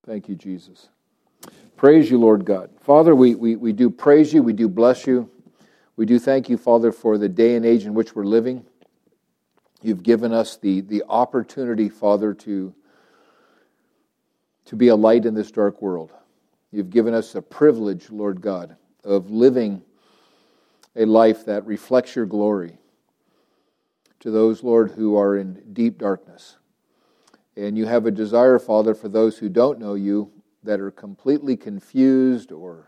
Thank you, Jesus. Praise you, Lord God. Father, we do praise you. We do bless you. We do thank you, Father, for the day and age in which we're living. You've given us the opportunity, Father, to be a light in this dark world. You've given us a privilege, Lord God, of living a life that reflects your glory to those, Lord, who are in deep darkness. And you have a desire, Father, for those who don't know you, that are completely confused or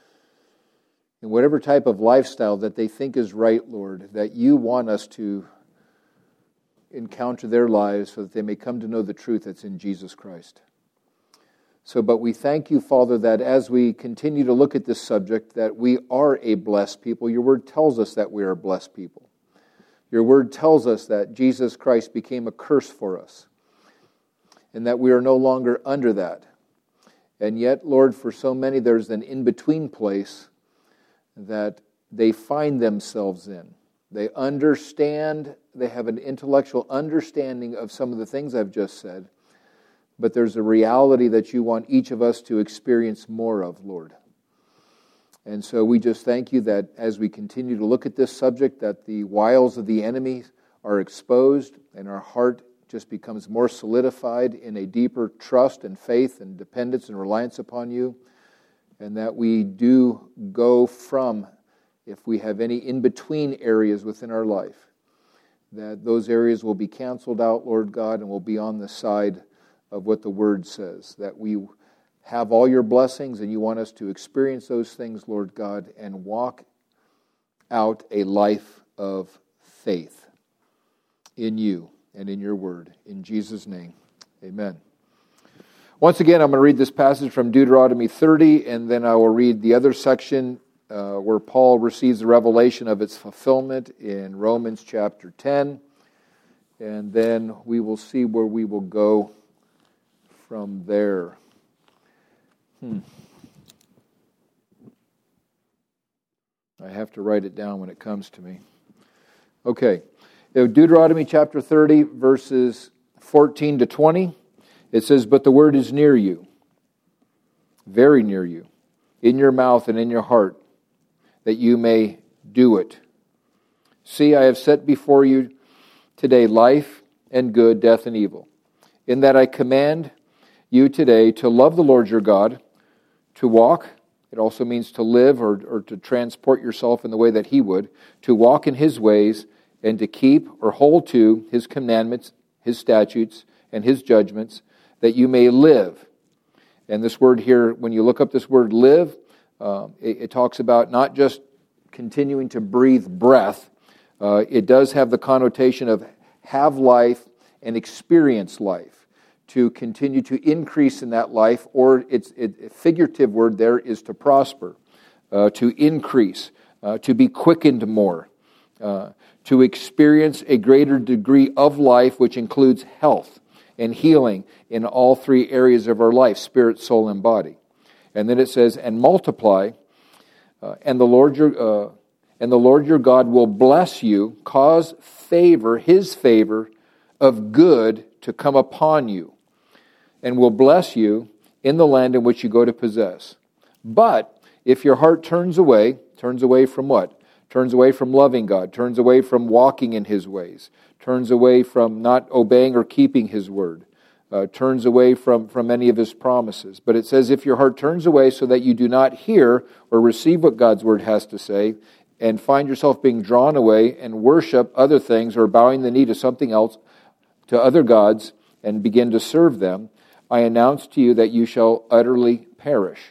in whatever type of lifestyle that they think is right, Lord, that you want us to encounter their lives so that they may come to know the truth that's in Jesus Christ. But we thank you, Father, that as we continue to look at this subject, that we are a blessed people. Your word tells us that we are a blessed people. Your word tells us that Jesus Christ became a curse for us, and that we are no longer under that. And yet, Lord, for so many, there's an in-between place that they find themselves in. They understand, they have an intellectual understanding of some of the things I've just said, but there's a reality that you want each of us to experience more of, Lord. And so we just thank you that as we continue to look at this subject, that the wiles of the enemy are exposed and our heart just becomes more solidified in a deeper trust and faith and dependence and reliance upon you, and that we do go from, if we have any in-between areas within our life, that those areas will be canceled out, Lord God, and will be on the side of what the Word says, that we have all your blessings and you want us to experience those things, Lord God, and walk out a life of faith in you and in your word. In Jesus' name, amen. Once again, I'm going to read this passage from Deuteronomy 30, and then I will read the other section where Paul receives the revelation of its fulfillment in Romans chapter 10, and then we will see where we will go from there. I have to write it down when it comes to me. Okay. Deuteronomy chapter 30, verses 14 to 20, it says, "But the word is near you, very near you, in your mouth and in your heart, that you may do it. See, I have set before you today life and good, death and evil. In that I command you today to love the Lord your God, to walk," it also means to live or to transport yourself in the way that He would, "to walk in His ways, and to keep or hold to His commandments, His statutes, and His judgments, that you may live." And this word here, when you look up this word live, it talks about not just continuing to breathe breath. It does have the connotation of have life and experience life, to continue to increase in that life, or a figurative word there is to prosper, to increase, to be quickened more, to experience a greater degree of life, which includes health and healing in all three areas of our life, spirit, soul, and body. And then it says, "And multiply, and the Lord your God will bless you, cause favor, His favor of good to come upon you, and will bless you in the land in which you go to possess. But if your heart turns away from what? Turns away from loving God, turns away from walking in His ways, turns away from not obeying or keeping His word, turns away from any of His promises. But it says, if your heart turns away so that you do not hear or receive what God's word has to say, and find yourself being drawn away and worship other things or bowing the knee to something else, to other gods, and begin to serve them, I announce to you that you shall utterly perish.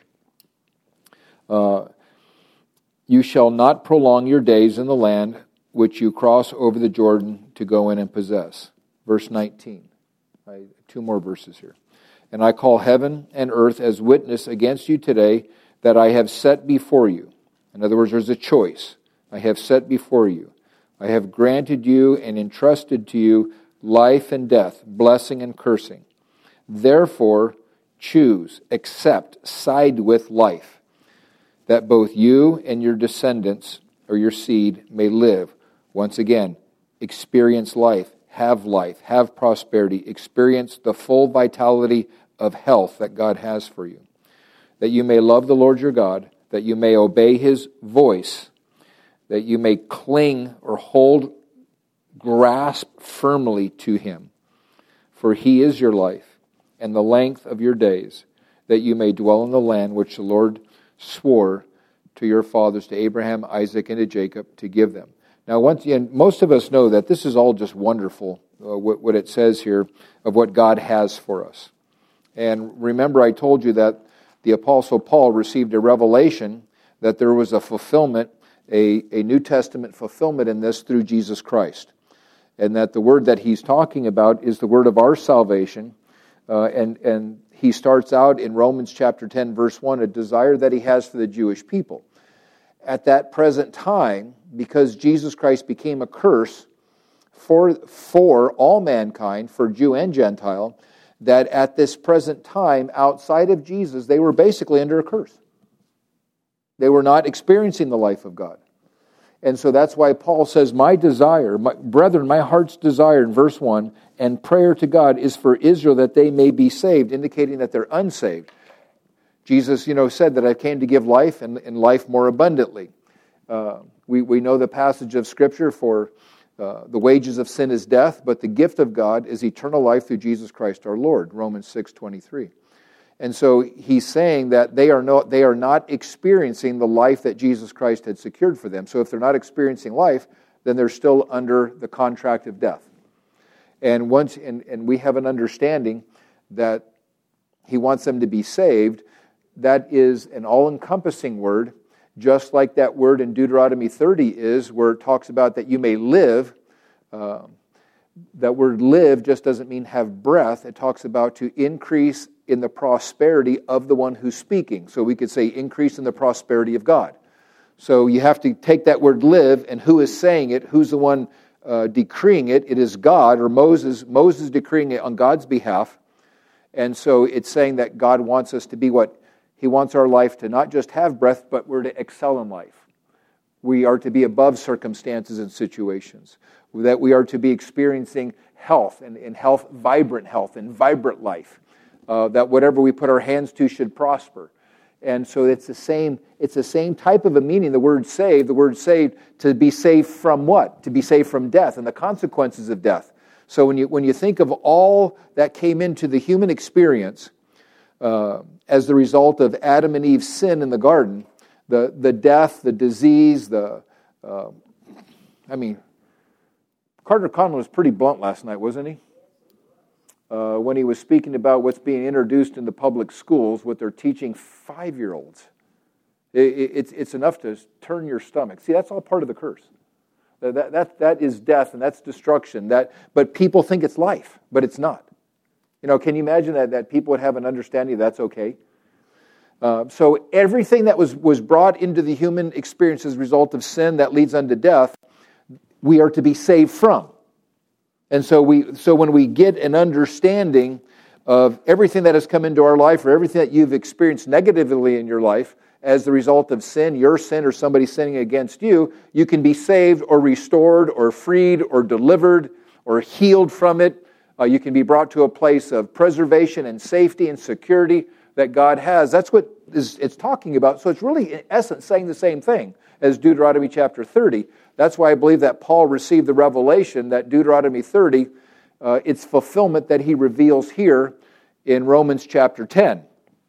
You shall not prolong your days in the land which you cross over the Jordan to go in and possess." Verse 19. Two more verses here. "And I call heaven and earth as witness against you today that I have set before you." In other words, there's a choice. "I have set before you. I have granted you and entrusted to you life and death, blessing and cursing. Therefore, choose, accept, side with life, that both you and your descendants or your seed may live." Once again, experience life, have prosperity, experience the full vitality of health that God has for you, that you may love the Lord your God, that you may obey His voice, that you may cling or grasp firmly to Him. For He is your life and the length of your days, that you may dwell in the land which the Lord swore to your fathers, to Abraham, Isaac, and to Jacob, to give them. Now, once again, most of us know that this is all just wonderful, what it says here of what God has for us. And remember, I told you that the Apostle Paul received a revelation that there was a fulfillment, a New Testament fulfillment in this through Jesus Christ. And that the word that he's talking about is the word of our salvation. And he starts out in Romans chapter 10, verse 1, a desire that he has for the Jewish people. At that present time, because Jesus Christ became a curse for all mankind, for Jew and Gentile, that at this present time, outside of Jesus, they were basically under a curse. They were not experiencing the life of God. And so that's why Paul says, my desire, brethren, my heart's desire in verse 1, and prayer to God is for Israel that they may be saved, indicating that they're unsaved. Jesus, said that I came to give life and life more abundantly. We know the passage of Scripture for the wages of sin is death, but the gift of God is eternal life through Jesus Christ our Lord, Romans 6:23. And so he's saying that they are not experiencing the life that Jesus Christ had secured for them. So if they're not experiencing life, then they're still under the contract of death. And we have an understanding that he wants them to be saved. That is an all-encompassing word, just like that word in Deuteronomy 30 is, where it talks about that you may live. That word live just doesn't mean have breath. It talks about to increase in the prosperity of the one who's speaking. So we could say increase in the prosperity of God. So you have to take that word live, and who is saying it, who's the one decreeing it? It is God, or Moses decreeing it on God's behalf. And so it's saying that God wants us to be what? He wants our life to not just have breath, but we're to excel in life. We are to be above circumstances and situations. That we are to be experiencing health, and health, vibrant health, and vibrant life. That whatever we put our hands to should prosper. And so it's the same type of a meaning. The word saved, to be saved from what? To be saved from death and the consequences of death. So when you think of all that came into the human experience as the result of Adam and Eve's sin in the garden, the death, the disease, Carter Conlon was pretty blunt last night, wasn't he? When he was speaking about what's being introduced in the public schools, what they're teaching 5-year-olds. It's enough to turn your stomach. See, that's all part of the curse. That is death, and that's destruction. But people think it's life, but it's not. Can you imagine that people would have an understanding that's okay? So everything that was brought into the human experience as a result of sin that leads unto death, we are to be saved from. And so when we get an understanding of everything that has come into our life, or everything that you've experienced negatively in your life as the result of sin, your sin or somebody sinning against you, you can be saved or restored or freed or delivered or healed from it. You can be brought to a place of preservation and safety and security that God has. That's what it's talking about. So it's really, in essence, saying the same thing as Deuteronomy chapter 30. That's why I believe that Paul received the revelation that Deuteronomy 30, its fulfillment that he reveals here in Romans chapter 10.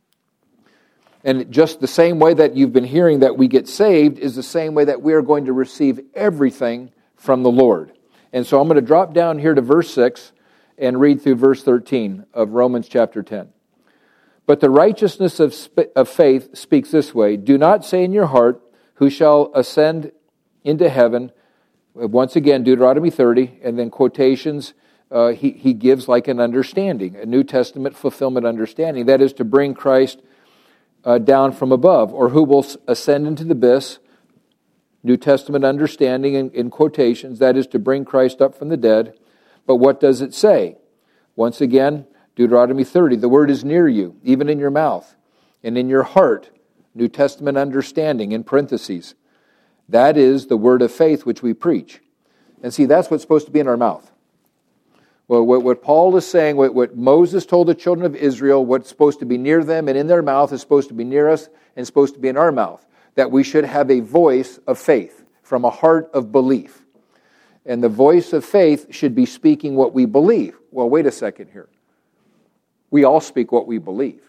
And just the same way that you've been hearing that we get saved is the same way that we are going to receive everything from the Lord. And so I'm going to drop down here to verse 6 and read through verse 13 of Romans chapter 10. But the righteousness of faith speaks this way, do not say in your heart, who shall ascend into heaven. Once again, Deuteronomy 30, and then quotations, he gives like an understanding, a New Testament fulfillment understanding. That is to bring Christ down from above, or who will ascend into the abyss. New Testament understanding in quotations, that is to bring Christ up from the dead. But what does it say? Once again, Deuteronomy 30, the word is near you, even in your mouth and in your heart. New Testament understanding in parentheses. That is the word of faith which we preach. And see, that's what's supposed to be in our mouth. Well, what Paul is saying, what Moses told the children of Israel, what's supposed to be near them and in their mouth is supposed to be near us and supposed to be in our mouth. That we should have a voice of faith from a heart of belief. And the voice of faith should be speaking what we believe. Well, wait a second here. We all speak what we believe.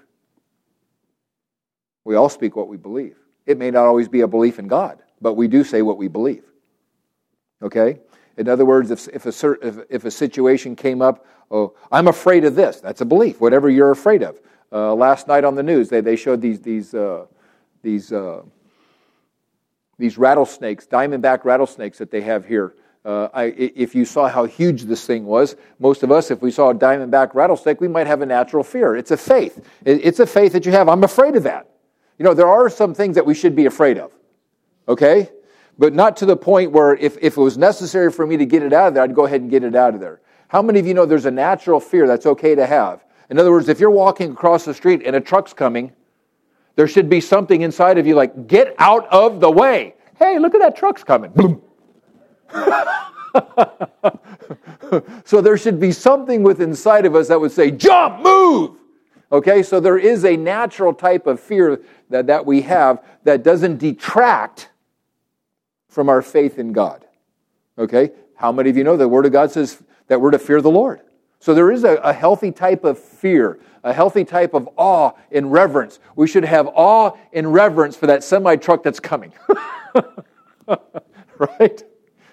We all speak what we believe. It may not always be a belief in God, but we do say what we believe. Okay? In other words, if a situation came up, oh, I'm afraid of this. That's a belief, whatever you're afraid of. Last night on the news, they showed these rattlesnakes, diamondback rattlesnakes that they have here. If you saw how huge this thing was, most of us, if we saw a diamondback rattlesnake, we might have a natural fear. It's a faith. It's a faith that you have. I'm afraid of that. You know, there are some things that we should be afraid of. Okay? But not to the point where if it was necessary for me to get it out of there, I'd go ahead and get it out of there. How many of you know there's a natural fear that's okay to have? In other words, if you're walking across the street and a truck's coming, there should be something inside of you like, get out of the way. Hey, look at that truck's coming. Boom. So there should be something within inside of us that would say, jump, move. Okay, so there is a natural type of fear that we have that doesn't detract from our faith in God. Okay, how many of you know the Word of God says that we're to fear the Lord? So there is a healthy type of fear, a healthy type of awe and reverence. We should have awe and reverence for that semi-truck that's coming. Right?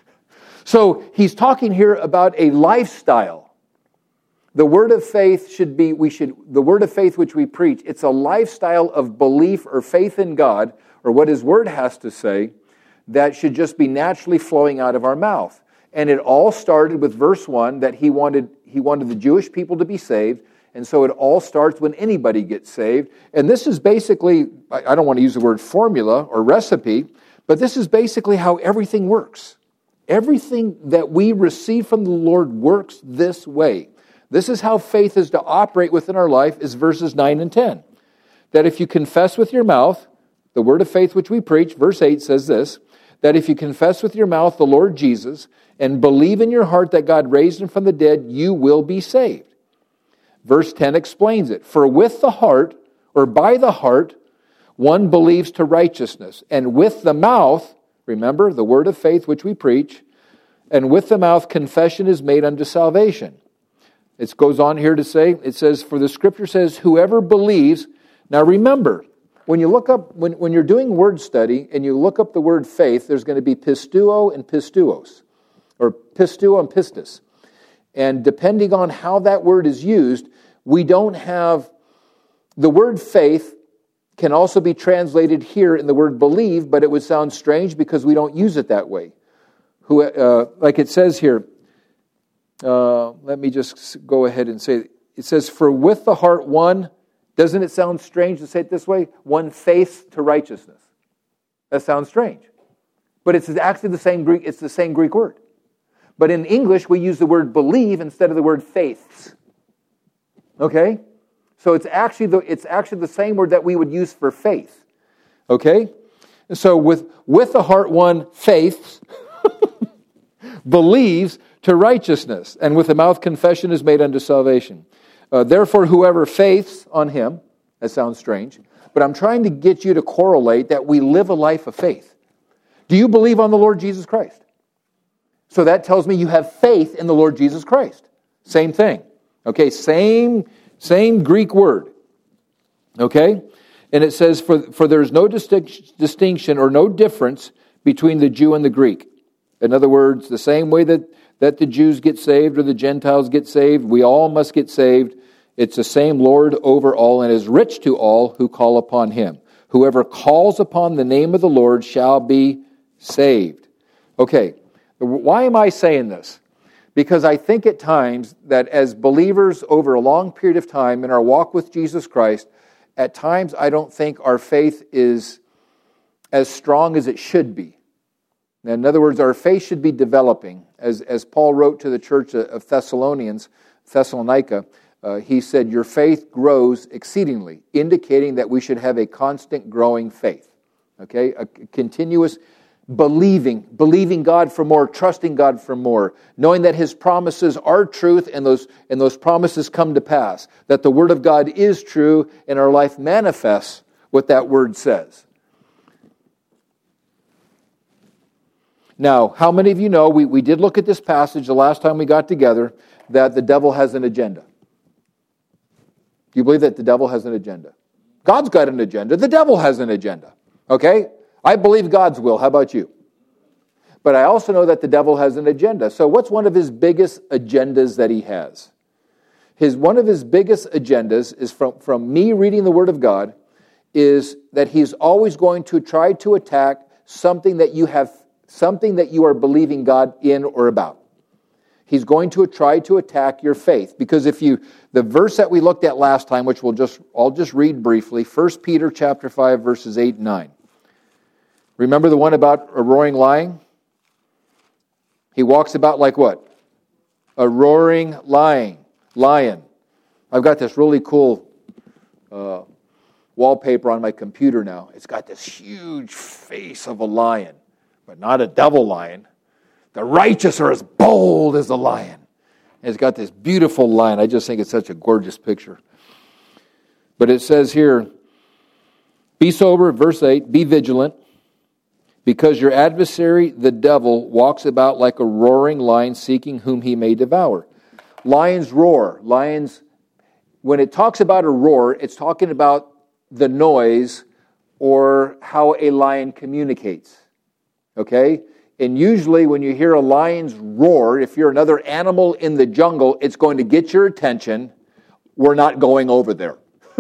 So he's talking here about a lifestyle. The word of faith the word of faith which we preach, it's a lifestyle of belief or faith in God, or what His Word has to say, that should just be naturally flowing out of our mouth. And it all started with verse 1, that He wanted the Jewish people to be saved, and so it all starts when anybody gets saved. And this is basically, I don't want to use the word formula or recipe, but this is basically how everything works. Everything that we receive from the Lord works this way. This is how faith is to operate within our life, is verses 9 and 10. That if you confess with your mouth, the word of faith which we preach, verse 8 says this, that if you confess with your mouth the Lord Jesus and believe in your heart that God raised Him from the dead, you will be saved. Verse 10 explains it. For with the heart, or by the heart, one believes to righteousness, and with the mouth, remember, the word of faith which we preach, and with the mouth confession is made unto salvation. It goes on here to say, it says, for the Scripture says, whoever believes. Now remember, when you look up, when you're doing word study and you look up the word faith, there's going to be pistuo and pistuos, or pistuo and pistis. And depending on how that word is used, we don't have, the word faith can also be translated here in the word believe, but it would sound strange because we don't use it that way. Like it says here, let me just go ahead and say, it says, for with the heart one, doesn't it sound strange to say it this way? One faith to righteousness. That sounds strange. But it's actually the same Greek, it's the same Greek word. But in English, we use the word believe instead of the word faiths. Okay? So it's actually the same word that we would use for faith. Okay? And so with the heart one faiths, believes to righteousness, and with the mouth confession is made unto salvation. Therefore, whoever faiths on Him, that sounds strange, but I'm trying to get you to correlate that we live a life of faith. Do you believe on the Lord Jesus Christ? So that tells me you have faith in the Lord Jesus Christ. Same thing. Okay, same Greek word. Okay? And it says, for there's no distinction or no difference between the Jew and the Greek. In other words, the same way that the Jews get saved or the Gentiles get saved, we all must get saved. It's the same Lord over all and is rich to all who call upon Him. Whoever calls upon the name of the Lord shall be saved. Okay, why am I saying this? Because I think at times that as believers over a long period of time in our walk with Jesus Christ, at times I don't think our faith is as strong as it should be. In other words, our faith should be developing. As Paul wrote to the church of Thessalonica, he said, your faith grows exceedingly, indicating that we should have a constant growing faith. Okay, a continuous believing God for more, trusting God for more, knowing that His promises are truth and those promises come to pass, that the Word of God is true and our life manifests what that Word says. Now, how many of you know, we did look at this passage the last time we got together, that the devil has an agenda? Do you believe that the devil has an agenda? God's got an agenda. The devil has an agenda. Okay? I believe God's will. How about you? But I also know that the devil has an agenda. So what's one of his biggest agendas that he has? One of his biggest agendas is from me reading the Word of God, is that he's always going to try to attack something that you are believing God in or about. He's going to try to attack your faith. Because the verse that we looked at last time, which I'll just read briefly, 1 Peter chapter 5, verses 8 and 9. Remember the one about a roaring lion? He walks about like what? A roaring lion. I've got this really cool wallpaper on my computer now. It's got this huge face of a lion, but not a devil lion. The righteous are as bold as a lion. And it's got this beautiful lion. I just think it's such a gorgeous picture. But it says here, be sober, verse 8, be vigilant, because your adversary, the devil, walks about like a roaring lion, seeking whom he may devour. Lions roar. Lions, when it talks about a roar, it's talking about the noise or how a lion communicates. Okay? And usually when you hear a lion's roar, if you're another animal in the jungle, it's going to get your attention. We're not going over there.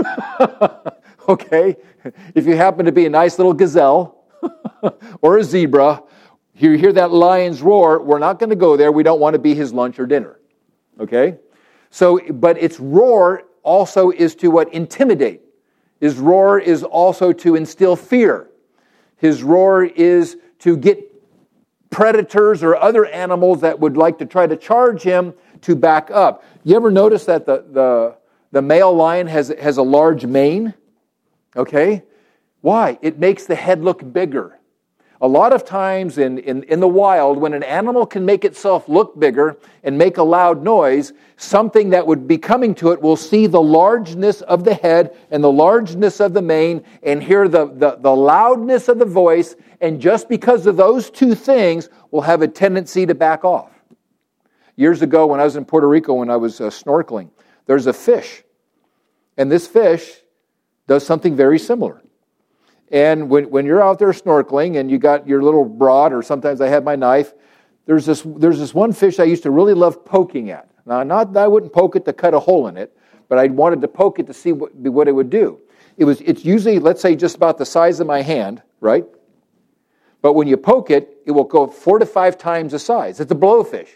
Okay? If you happen to be a nice little gazelle or a zebra, you hear that lion's roar, we're not going to go there. We don't want to be his lunch or dinner. Okay? So, but its roar also is to what? Intimidate. His roar is also to instill fear. His roar is to get predators or other animals that would like to try to charge him to back up. You ever notice that the male lion has a large mane? Okay? Why? It makes the head look bigger. A lot of times in the wild, when an animal can make itself look bigger and make a loud noise, something that would be coming to it will see the largeness of the head and the largeness of the mane and hear the loudness of the voice, and just because of those two things will have a tendency to back off. Years ago when I was in Puerto Rico, when I was snorkeling, there's a fish, and this fish does something very similar. And when you're out there snorkeling and you got your little rod, or sometimes I had my knife, there's this one fish I used to really love poking at. Now, not that I wouldn't poke it to cut a hole in it, but I wanted to poke it to see what it would do. It's usually, let's say, just about the size of my hand, right? But when you poke it, it will go 4 to 5 times the size. It's a blowfish.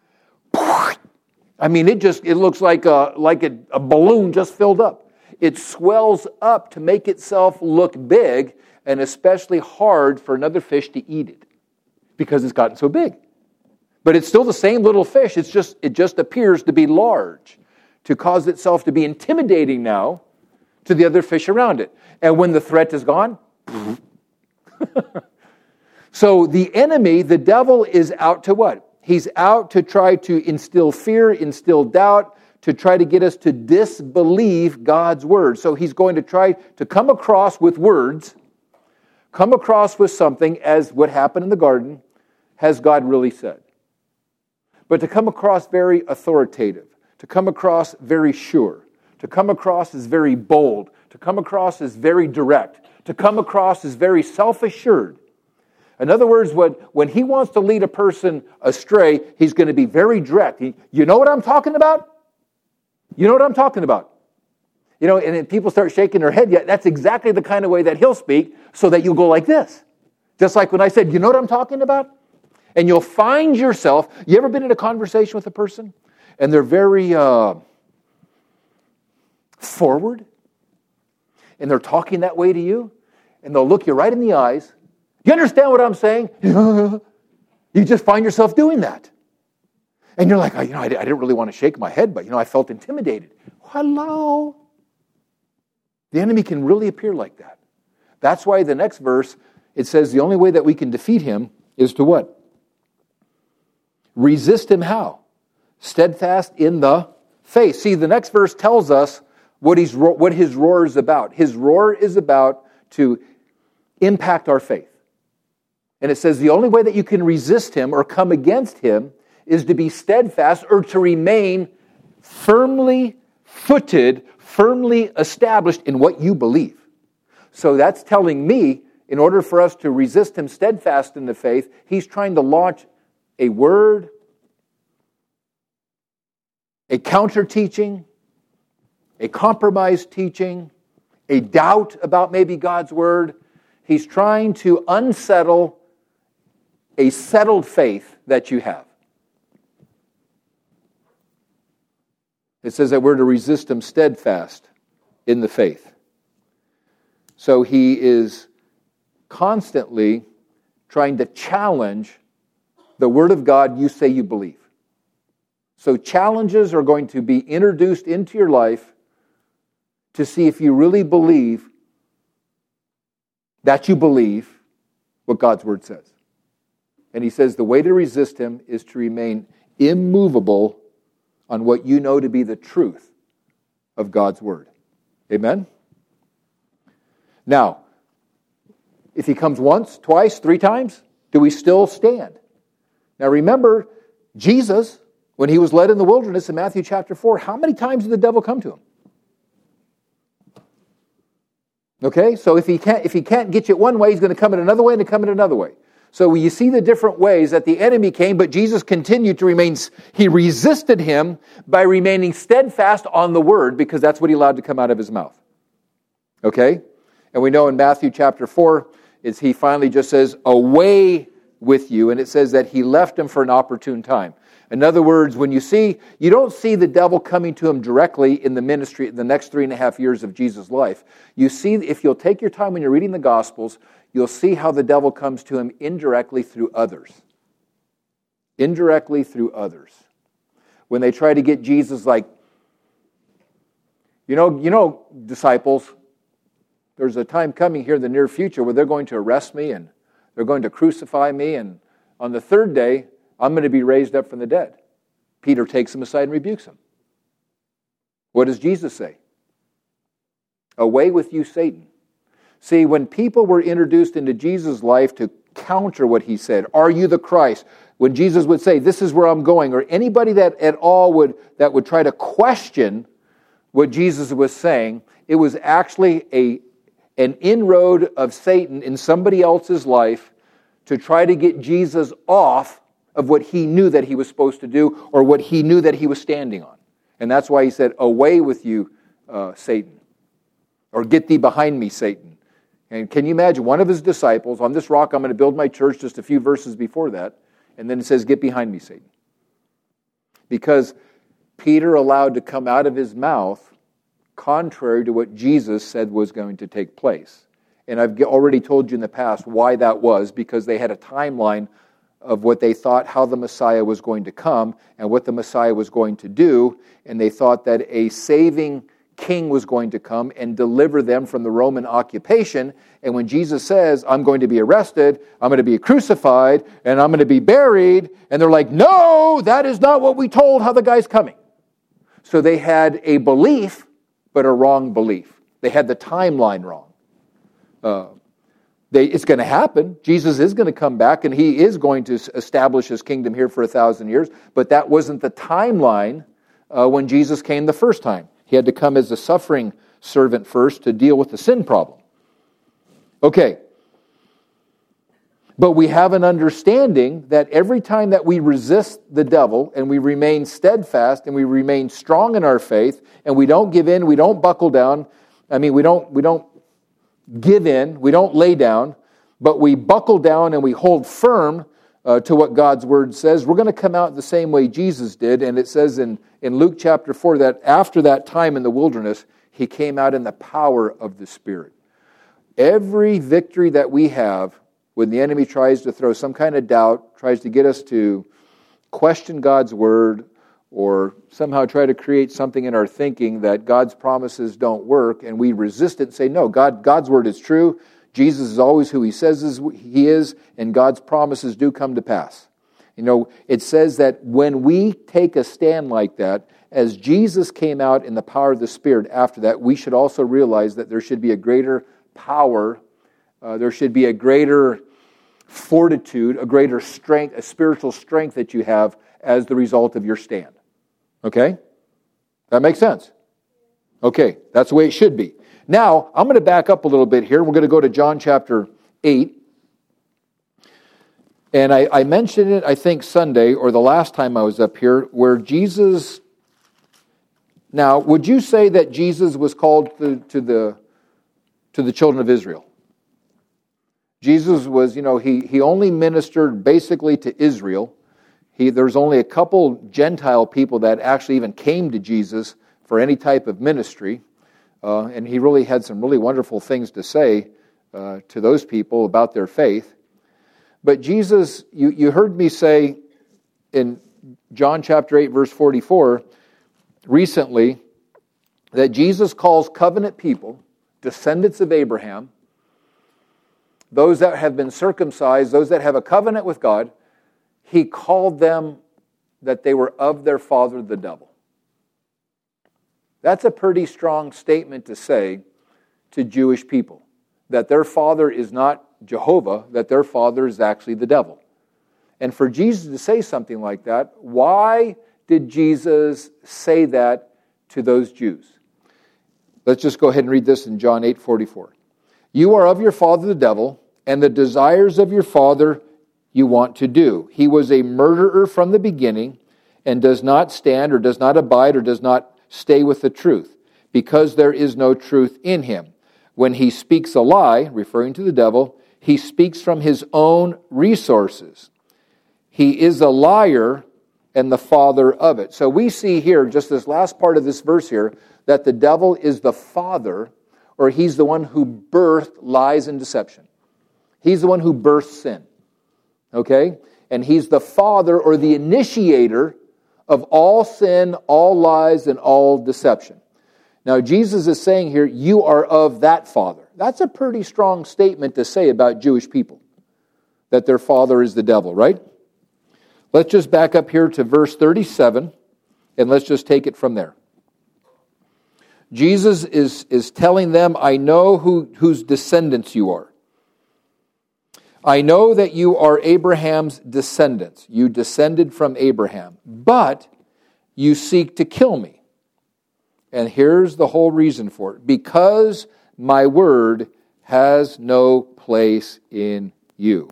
I mean, it looks like a balloon just filled up. It swells up to make itself look big, and especially hard for another fish to eat it because it's gotten so big. But it's still the same little fish. It just appears to be large to cause itself to be intimidating now to the other fish around it. And when the threat is gone, so the enemy, the devil, is out to what? He's out to try to instill fear, instill doubt, to try to get us to disbelieve God's word. So he's going to try to come across with words, come across with something as what happened in the garden, has God really said? But to come across very authoritative, to come across very sure, to come across as very bold, to come across as very direct, to come across as very self-assured. In other words, when he wants to lead a person astray, he's going to be very direct. You know what I'm talking about? You know what I'm talking about? And then people start shaking their head. Yeah, that's exactly the kind of way that he'll speak, so that you'll go like this. Just like when I said, you know what I'm talking about? And you'll find yourself, you ever been in a conversation with a person, and they're very forward, and they're talking that way to you, and they'll look you right in the eyes. You understand what I'm saying? You just find yourself doing that. And you're like, I didn't really want to shake my head, but, I felt intimidated. Hello? The enemy can really appear like that. That's why the next verse, it says the only way that we can defeat him is to what? Resist him how? Steadfast in the faith. See, the next verse tells us what his roar is about. His roar is about to impact our faith. And it says the only way that you can resist him or come against him is to be steadfast or to remain firmly footed, firmly established in what you believe. So that's telling me, in order for us to resist him steadfast in the faith, he's trying to launch a word, a counter-teaching, a compromised teaching, a doubt about maybe God's word. He's trying to unsettle a settled faith that you have. It says that we're to resist him steadfast in the faith. So he is constantly trying to challenge the word of God you say you believe. So challenges are going to be introduced into your life to see if you really believe that you believe what God's word says. And he says the way to resist him is to remain immovable on what you know to be the truth of God's word. Amen? Now, if he comes once, twice, 3 times, do we still stand? Now remember, Jesus, when he was led in the wilderness in Matthew chapter 4, how many times did the devil come to him? Okay, so if he can't get you one way, he's going to come in another way and come in another way. So you see the different ways that the enemy came, but Jesus continued to remain, he resisted him by remaining steadfast on the word because that's what he allowed to come out of his mouth. Okay? And we know in Matthew chapter 4, he finally just says, away with you, and it says that he left him for an opportune time. In other words, when you don't see the devil coming to him directly in the ministry in the next 3.5 years of Jesus' life. You see, if you'll take your time when you're reading the Gospels, you'll see how the devil comes to him indirectly through others. Indirectly through others. When they try to get Jesus like, you know, disciples, there's a time coming here in the near future where they're going to arrest me and they're going to crucify me, and on the 3rd day, I'm going to be raised up from the dead. Peter takes him aside and rebukes him. What does Jesus say? Away with you, Satan. See, when people were introduced into Jesus' life to counter what he said, are you the Christ? When Jesus would say, this is where I'm going, or anybody that at all would try to question what Jesus was saying, it was actually an inroad of Satan in somebody else's life to try to get Jesus off of what he knew that he was supposed to do or what he knew that he was standing on. And that's why he said, away with you, Satan. Or get thee behind me, Satan. And can you imagine one of his disciples, on this rock I'm going to build my church, just a few verses before that, and then it says, get behind me, Satan. Because Peter allowed to come out of his mouth contrary to what Jesus said was going to take place. And I've already told you in the past why that was, because they had a timeline of what they thought how the Messiah was going to come and what the Messiah was going to do, and they thought that a saving king was going to come and deliver them from the Roman occupation. And when Jesus says, I'm going to be arrested, I'm going to be crucified, and I'm going to be buried, and they're like, no, that is not what we told how the guy's coming. So they had a belief, but a wrong belief. They had the timeline wrong. It's going to happen. Jesus is going to come back, and he is going to establish his kingdom here for 1,000 years, but that wasn't the timeline when Jesus came the first time. He had to come as a suffering servant first to deal with the sin problem. Okay. But we have an understanding that every time that we resist the devil and we remain steadfast and we remain strong in our faith and we don't give in, we don't buckle down, we don't give in, we don't lay down, but we buckle down and we hold firm to what God's word says, we're going to come out the same way Jesus did. And it says in Luke chapter 4 that after that time in the wilderness, he came out in the power of the Spirit. Every victory that we have when the enemy tries to throw some kind of doubt, tries to get us to question God's word or somehow try to create something in our thinking that God's promises don't work, and we resist it and say, no, God's word is true. Jesus is always who he says he is, and God's promises do come to pass. You know, it says that when we take a stand like that, as Jesus came out in the power of the Spirit after that, we should also realize that there should be a greater power, there should be a greater fortitude, a greater strength, a spiritual strength that you have as the result of your stand. Okay? That makes sense? Okay, that's the way it should be. Now, I'm going to back up a little bit here. We're going to go to John chapter 8. And I mentioned it, I think, Sunday, or the last time I was up here, where Jesus... Now, would you say that Jesus was called to the children of Israel? Jesus was, he only ministered basically to Israel. There's only a couple Gentile people that actually even came to Jesus for any type of ministry. And he really had some really wonderful things to say to those people about their faith. But Jesus, you heard me say in John chapter 8, verse 44, recently, that Jesus calls covenant people, descendants of Abraham, those that have been circumcised, those that have a covenant with God, he called them that they were of their father the devil. That's a pretty strong statement to say to Jewish people, that their father is not Jehovah, that their father is actually the devil. And for Jesus to say something like that, why did Jesus say that to those Jews? Let's just go ahead and read this in John 8:44. You are of your father the devil, and the desires of your father you want to do. He was a murderer from the beginning, and does not stand or does not abide or does not stay with the truth, because there is no truth in him. When he speaks a lie, referring to the devil, he speaks from his own resources. He is a liar and the father of it. So we see here, just this last part of this verse here, that the devil is the father, or he's the one who birthed lies and deception. He's the one who birthed sin. Okay? And he's the father or the initiator of all sin, all lies, and all deception. Now, Jesus is saying here, you are of that father. That's a pretty strong statement to say about Jewish people, that their father is the devil, right? Let's just back up here to verse 37, and let's just take it from there. Jesus is telling them, I know whose descendants you are. I know that you are Abraham's descendants. You descended from Abraham. But you seek to kill me. And here's the whole reason for it. Because my word has no place in you.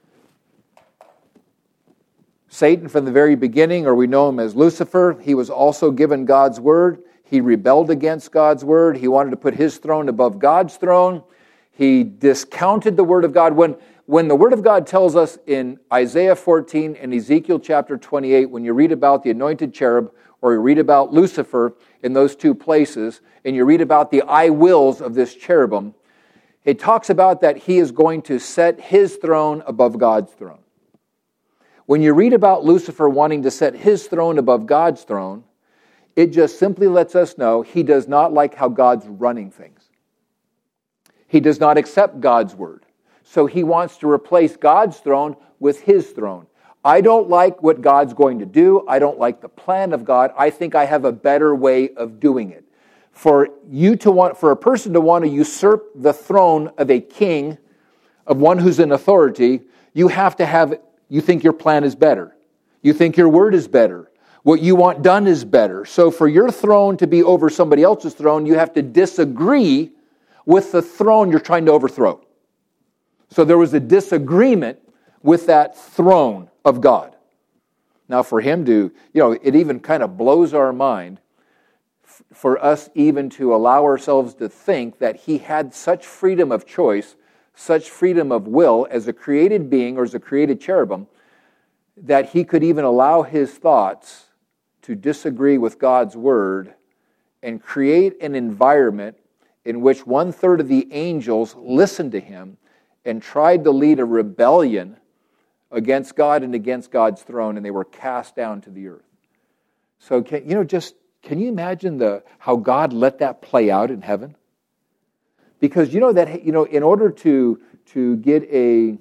Satan from the very beginning, or we know him as Lucifer, he was also given God's word. He rebelled against God's word. He wanted to put his throne above God's throne. He discounted the word of God. When the word of God tells us in Isaiah 14 and Ezekiel chapter 28, when you read about the anointed cherub, or you read about Lucifer in those two places, and you read about the I wills of this cherubim, it talks about that he is going to set his throne above God's throne. When you read about Lucifer wanting to set his throne above God's throne, it just simply lets us know he does not like how God's running things. He does not accept God's word. So he wants to replace God's throne with his throne. I don't like what God's going to do. I don't like the plan of God. I think I have a better way of doing it. For a person to want to usurp the throne of a king, of one who's in authority, you think your plan is better. You think your word is better. What you want done is better. So for your throne to be over somebody else's throne, you have to disagree with the throne you're trying to overthrow. So there was a disagreement with that throne of God. Now for him to, it even kind of blows our mind for us even to allow ourselves to think that he had such freedom of choice, such freedom of will as a created being or as a created cherubim, that he could even allow his thoughts to disagree with God's word and create an environment in which 1/3 of the angels listened to him and tried to lead a rebellion against God and against God's throne, and they were cast down to the earth. So can you imagine how God let that play out in heaven? Because you know that in order to get a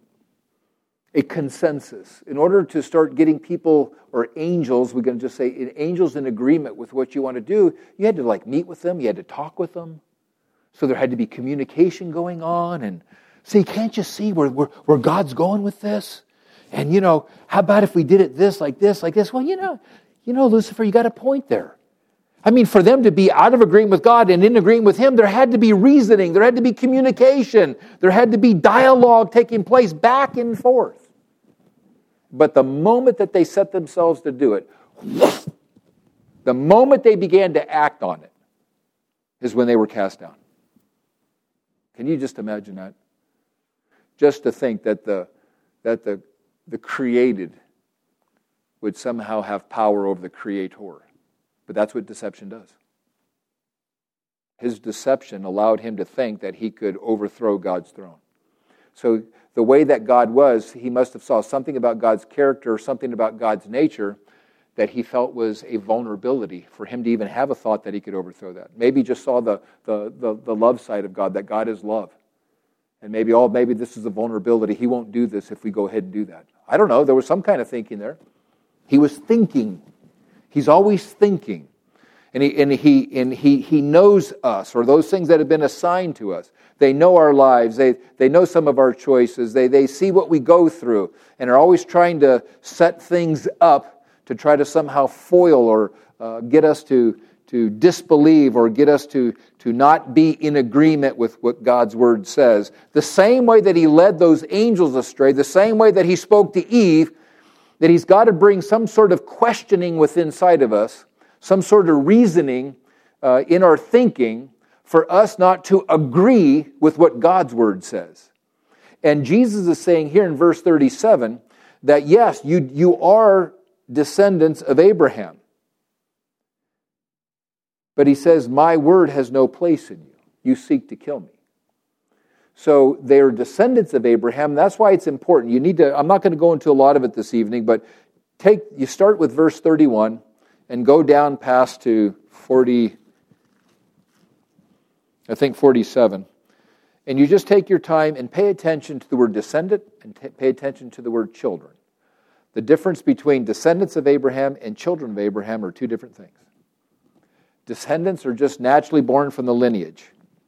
consensus, in order to start getting people or angels, we're going to just say angels in agreement with what you want to do, you had to meet with them, you had to talk with them. So there had to be communication going on. And see, can't you see where God's going with this? And how about if we did it like this? Well, Lucifer, you got a point there. I mean, for them to be out of agreement with God and in agreement with Him, there had to be reasoning, there had to be communication, there had to be dialogue taking place back and forth. But the moment that they set themselves to do it, the moment they began to act on it, is when they were cast down. Can you just imagine that? Just to think that the created would somehow have power over the creator. But that's what deception does. His deception allowed him to think that he could overthrow God's throne. So the way that God was, he must have saw something about God's character, or something about God's nature that he felt was a vulnerability for him to even have a thought that he could overthrow that. Maybe he just saw the love side of God, that God is love. And maybe this is a vulnerability. He won't do this if we go ahead and do that. I don't know. There was some kind of thinking there. He was thinking. He's always thinking. And he knows us, or those things that have been assigned to us. They know our lives. They know some of our choices. They see what we go through, and are always trying to set things up to try to somehow foil or get us to disbelieve, or get us to not be in agreement with what God's Word says. The same way that He led those angels astray, the same way that He spoke to Eve, that He's got to bring some sort of questioning within inside of us, some sort of reasoning in our thinking for us not to agree with what God's Word says. And Jesus is saying here in verse 37 that yes, you are descendants of Abraham. But He says, my word has no place in you. You seek to kill me. So they are descendants of Abraham. That's why it's important. I'm not going to go into a lot of it this evening, but you start with verse 31 and go down past to 47. And you just take your time and pay attention to the word descendant and pay attention to the word children. The difference between descendants of Abraham and children of Abraham are two different things. Descendants are just naturally born from the lineage.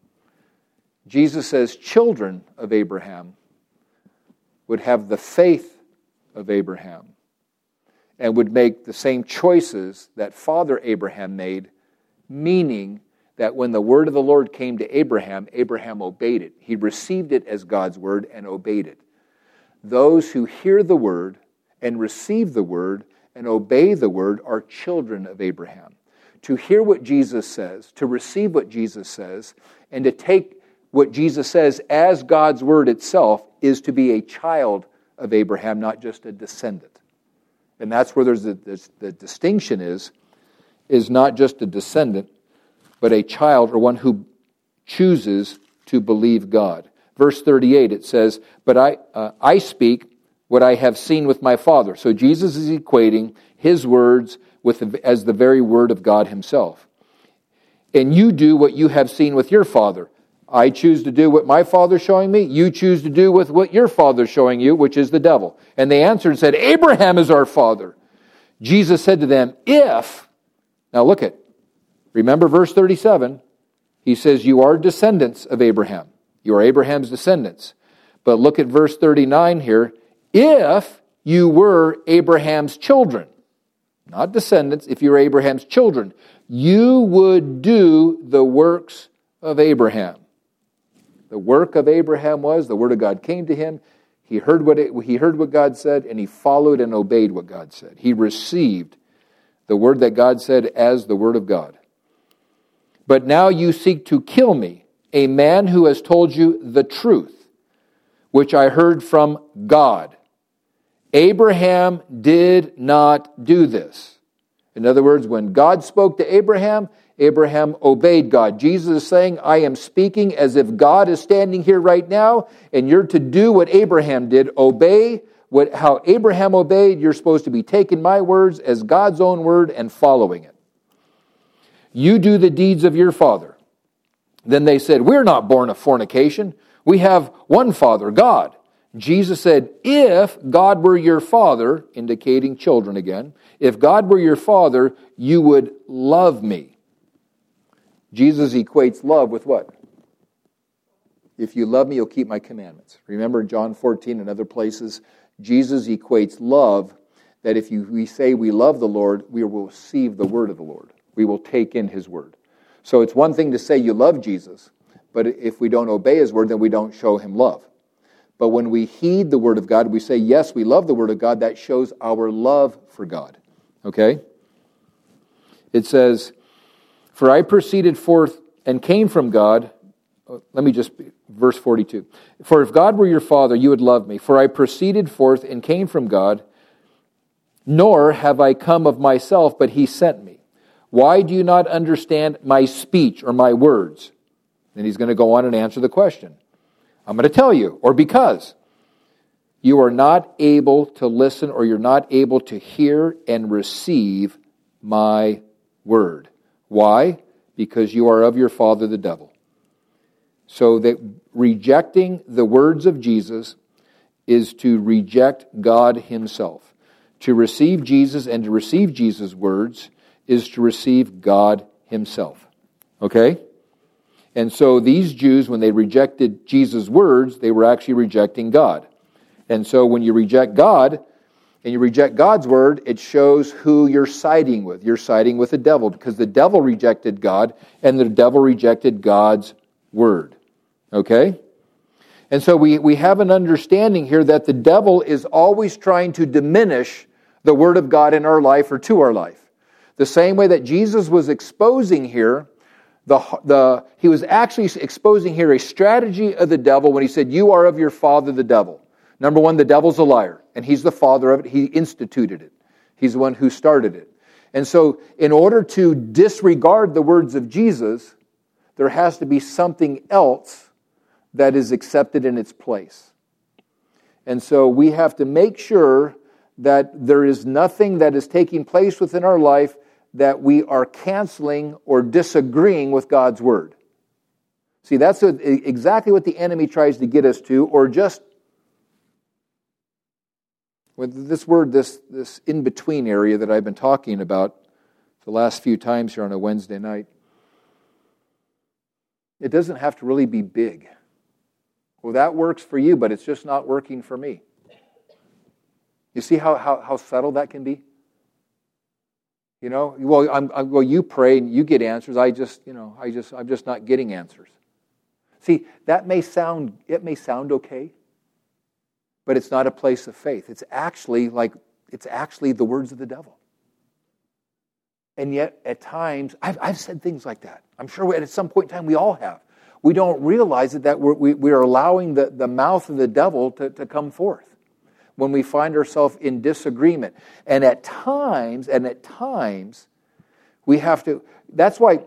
Jesus says children of Abraham would have the faith of Abraham and would make the same choices that Father Abraham made, meaning that when the word of the Lord came to Abraham, Abraham obeyed it. He received it as God's word and obeyed it. Those who hear the word and receive the word and obey the word are children of Abraham. To hear what Jesus says, to receive what Jesus says, and to take what Jesus says as God's word itself is to be a child of Abraham, not just a descendant. And that's where there's the distinction is not just a descendant, but a child, or one who chooses to believe God. Verse 38, it says, but I speak what I have seen with my Father. So Jesus is equating His words as the very word of God Himself. And you do what you have seen with your father. I choose to do what my father's showing me. You choose to do with what your father's showing you, which is the devil. And they answered and said, Abraham is our father. Jesus said to them, now look at, remember verse 37, He says, you are descendants of Abraham. You are Abraham's descendants. But look at verse 39 here. If you were Abraham's children, not descendants, if you were Abraham's children, you would do the works of Abraham. The work of Abraham was, the word of God came to him, he heard what God said, and he followed and obeyed what God said. He received the word that God said as the word of God. But now you seek to kill me, a man who has told you the truth, which I heard from God. Abraham did not do this. In other words, when God spoke to Abraham, Abraham obeyed God. Jesus is saying, I am speaking as if God is standing here right now, and you're to do what Abraham did. Obey how Abraham obeyed. You're supposed to be taking my words as God's own word and following it. You do the deeds of your father. Then they said, we're not born of fornication. We have one Father, God. Jesus said, if God were your Father, indicating children again, if God were your Father, you would love me. Jesus equates love with what? If you love me, you'll keep my commandments. Remember John 14 and other places, Jesus equates love that if we say we love the Lord, we will receive the word of the Lord. We will take in his word. So it's one thing to say you love Jesus, but if we don't obey his word, then we don't show him love. But when we heed the word of God, we say, yes, we love the word of God, that shows our love for God. Okay? It says, for I proceeded forth and came from God. Verse 42. For if God were your Father, you would love me. For I proceeded forth and came from God, nor have I come of myself, but he sent me. Why do you not understand my speech or my words? Then he's going to go on and answer the question. I'm going to tell you, or because you are not able to listen or you're not able to hear and receive my word. Why? Because you are of your father the devil. So that rejecting the words of Jesus is to reject God himself. To receive Jesus and to receive Jesus' words is to receive God himself. Okay? And so these Jews, when they rejected Jesus' words, they were actually rejecting God. And so when you reject God and you reject God's word, it shows who you're siding with. You're siding with the devil because the devil rejected God and the devil rejected God's word. Okay? And so we have an understanding here that the devil is always trying to diminish the word of God in our life or to our life. The same way that Jesus was exposing here, he was actually exposing here a strategy of the devil when he said, you are of your father the devil. Number one, the devil's a liar, and he's the father of it. He instituted it. He's the one who started it. And so in order to disregard the words of Jesus, there has to be something else that is accepted in its place. And so we have to make sure that there is nothing that is taking place within our life that we are canceling or disagreeing with God's word. See, that's exactly what the enemy tries to get us to, or just with this word, this in-between area that I've been talking about the last few times here on a Wednesday night. It doesn't have to really be big. Well, that works for you, but it's just not working for me. You see how subtle that can be? You know, well, you pray and you get answers. I'm just not getting answers. See, it may sound okay, but it's not a place of faith. It's actually the words of the devil. And yet, at times, I've said things like that. I'm sure at some point in time we all have. We don't realize it, that we are allowing the mouth of the devil to come forth when we find ourselves in disagreement. And at times, we have to, that's why,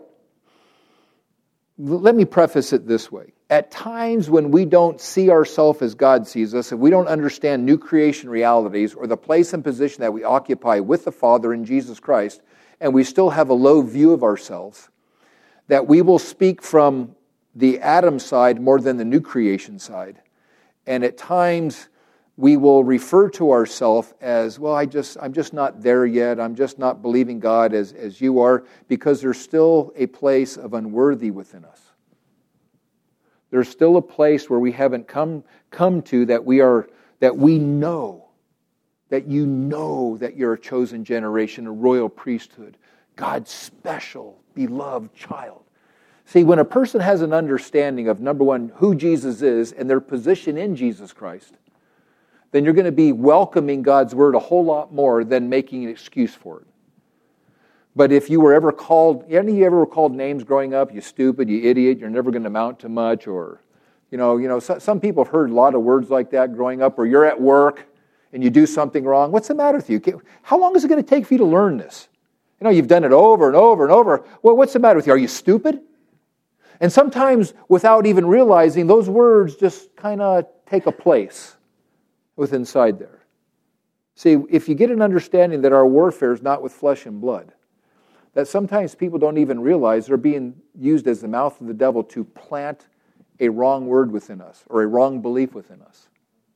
let me preface it this way. At times when we don't see ourselves as God sees us, if we don't understand new creation realities or the place and position that we occupy with the Father in Jesus Christ, and we still have a low view of ourselves, that we will speak from the Adam side more than the new creation side. And at times we will refer to ourselves as, well, I'm just not there yet. I'm just not believing God as you are, because there's still a place of unworthy within us. There's still a place where we haven't come to that we know that you know that you're a chosen generation, a royal priesthood, God's special, beloved child. See, when a person has an understanding of, number one, who Jesus is and their position in Jesus Christ, then you're going to be welcoming God's word a whole lot more than making an excuse for it. But if you were ever called, any of you ever were called names growing up, you stupid, you idiot, you're never going to amount to much, or, some people have heard a lot of words like that growing up, or you're at work and you do something wrong. What's the matter with you? How long is it going to take for you to learn this? You've done it over and over and over. Well, what's the matter with you? Are you stupid? And sometimes, without even realizing, those words just kind of take a place with inside there. See, if you get an understanding that our warfare is not with flesh and blood, that sometimes people don't even realize they're being used as the mouth of the devil to plant a wrong word within us or a wrong belief within us.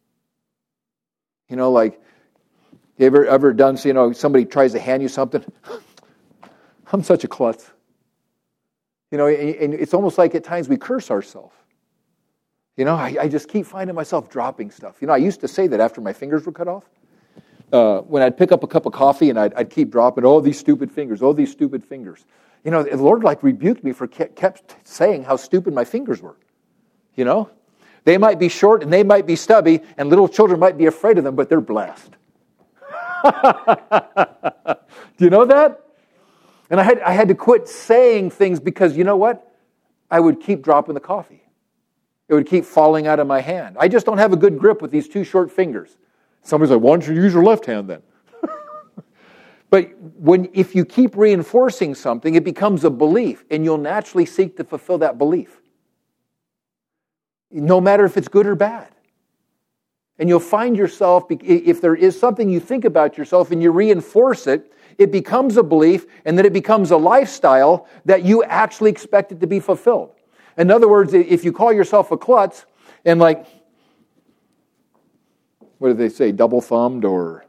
Like, you ever done, somebody tries to hand you something? I'm such a klutz. And it's almost like at times we curse ourselves. I just keep finding myself dropping stuff. I used to say that after my fingers were cut off. When I'd pick up a cup of coffee and I'd keep dropping, oh, these stupid fingers, oh, these stupid fingers. The Lord rebuked me for kept saying how stupid my fingers were. They might be short and they might be stubby and little children might be afraid of them, but they're blessed. Do you know that? And I had to quit saying things because you know what? I would keep dropping the coffee. It would keep falling out of my hand. I just don't have a good grip with these two short fingers. Somebody's like, why don't you use your left hand then? But if you keep reinforcing something, it becomes a belief, and you'll naturally seek to fulfill that belief. No matter if it's good or bad. And you'll find yourself, if there is something you think about yourself and you reinforce it, it becomes a belief, and then it becomes a lifestyle that you actually expect it to be fulfilled. In other words, if you call yourself a klutz, and what do they say, double-thumbed, or,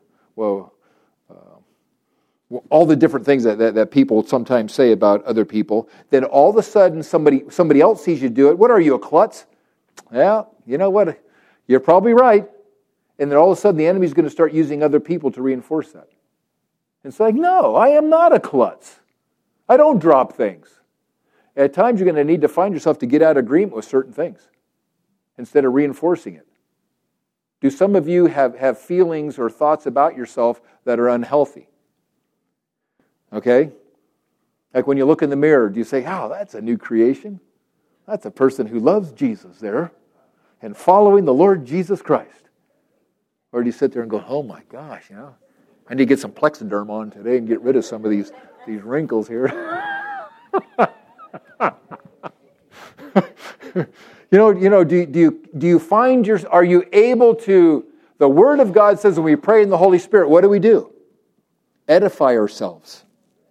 all the different things that people sometimes say about other people, then all of a sudden somebody else sees you do it. What are you, a klutz? Yeah, you know what? You're probably right. And then all of a sudden the enemy's going to start using other people to reinforce that. And it's like, no, I am not a klutz. I don't drop things. At times you're going to need to find yourself to get out of agreement with certain things instead of reinforcing it. Do some of you have feelings or thoughts about yourself that are unhealthy? Okay? Like when you look in the mirror, do you say, oh, that's a new creation? That's a person who loves Jesus there and following the Lord Jesus Christ. Or do you sit there and go, oh my gosh, I need to get some Plexiderm on today and get rid of some of these wrinkles here. Do you find are you able to, the Word of God says when we pray in the Holy Spirit, what do? Edify ourselves.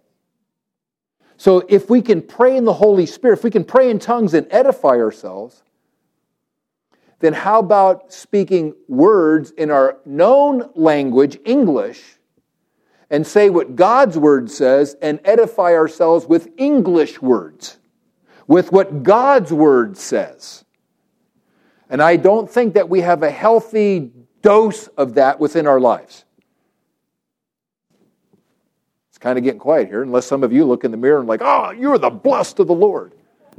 So if we can pray in the Holy Spirit, if we can pray in tongues and edify ourselves, then how about speaking words in our known language, English, and say what God's Word says and edify ourselves with English words, with what God's Word says. And I don't think that we have a healthy dose of that within our lives. It's kind of getting quiet here, unless some of you look in the mirror and like, oh, you're the blessed of the Lord.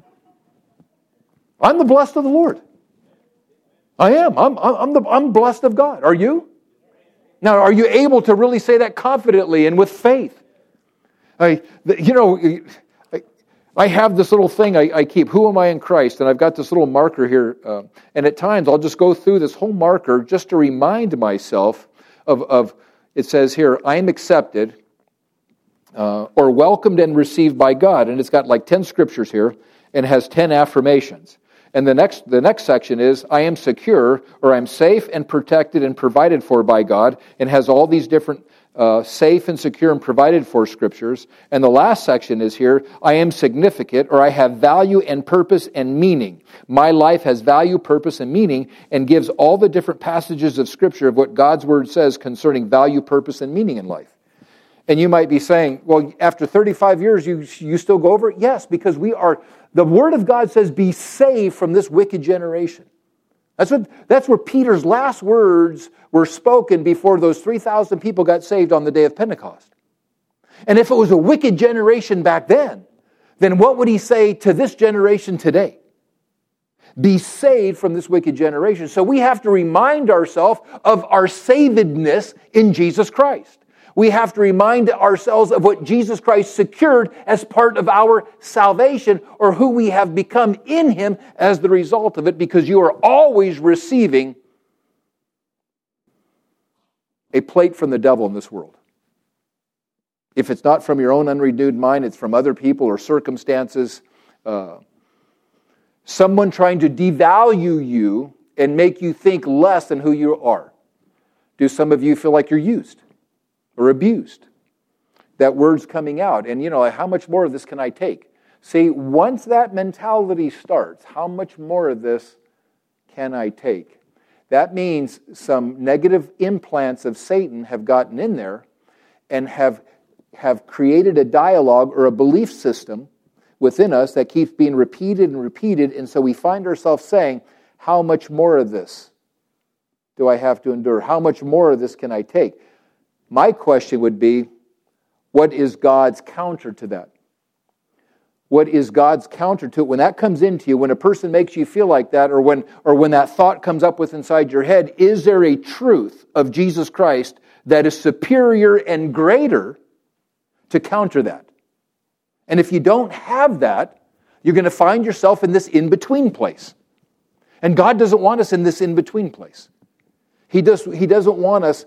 I'm the blessed of the Lord. I am. I'm blessed of God. Are you? Now, are you able to really say that confidently and with faith? I have this little thing I keep. Who am I in Christ? And I've got this little marker here. And at times I'll just go through this whole marker just to remind myself of it says here, I am accepted or welcomed and received by God. And it's got like 10 scriptures here and has 10 affirmations. And the next section is, I am secure, or I'm safe and protected and provided for by God, and has all these different safe and secure and provided for scriptures. And the last section is here, I am significant, or I have value and purpose and meaning. My life has value, purpose, and meaning, and gives all the different passages of Scripture of what God's Word says concerning value, purpose, and meaning in life. And you might be saying, well, after 35 years, you still go over it? Yes, because the Word of God says, be saved from this wicked generation. That's where Peter's last words were spoken before those 3,000 people got saved on the day of Pentecost. And if it was a wicked generation back then what would he say to this generation today? Be saved from this wicked generation. So we have to remind ourselves of our savedness in Jesus Christ. We have to remind ourselves of what Jesus Christ secured as part of our salvation, or who we have become in Him as the result of it, because you are always receiving a plate from the devil in this world. If it's not from your own unrenewed mind, it's from other people or circumstances. Someone trying to devalue you and make you think less than who you are. Do some of you feel like you're used or abused? that word's coming out. And, how much more of this can I take? See, once that mentality starts, how much more of this can I take? That means some negative implants of Satan have gotten in there and have created a dialogue or a belief system within us that keeps being repeated and repeated. And so we find ourselves saying, how much more of this do I have to endure? How much more of this can I take? My question would be, what is God's counter to that? What is God's counter to it? When that comes into you, when a person makes you feel like that, or when that thought comes up with inside your head, is there a truth of Jesus Christ that is superior and greater to counter that? And if you don't have that, you're going to find yourself in this in-between place. And God doesn't want us in this in-between place. He doesn't want us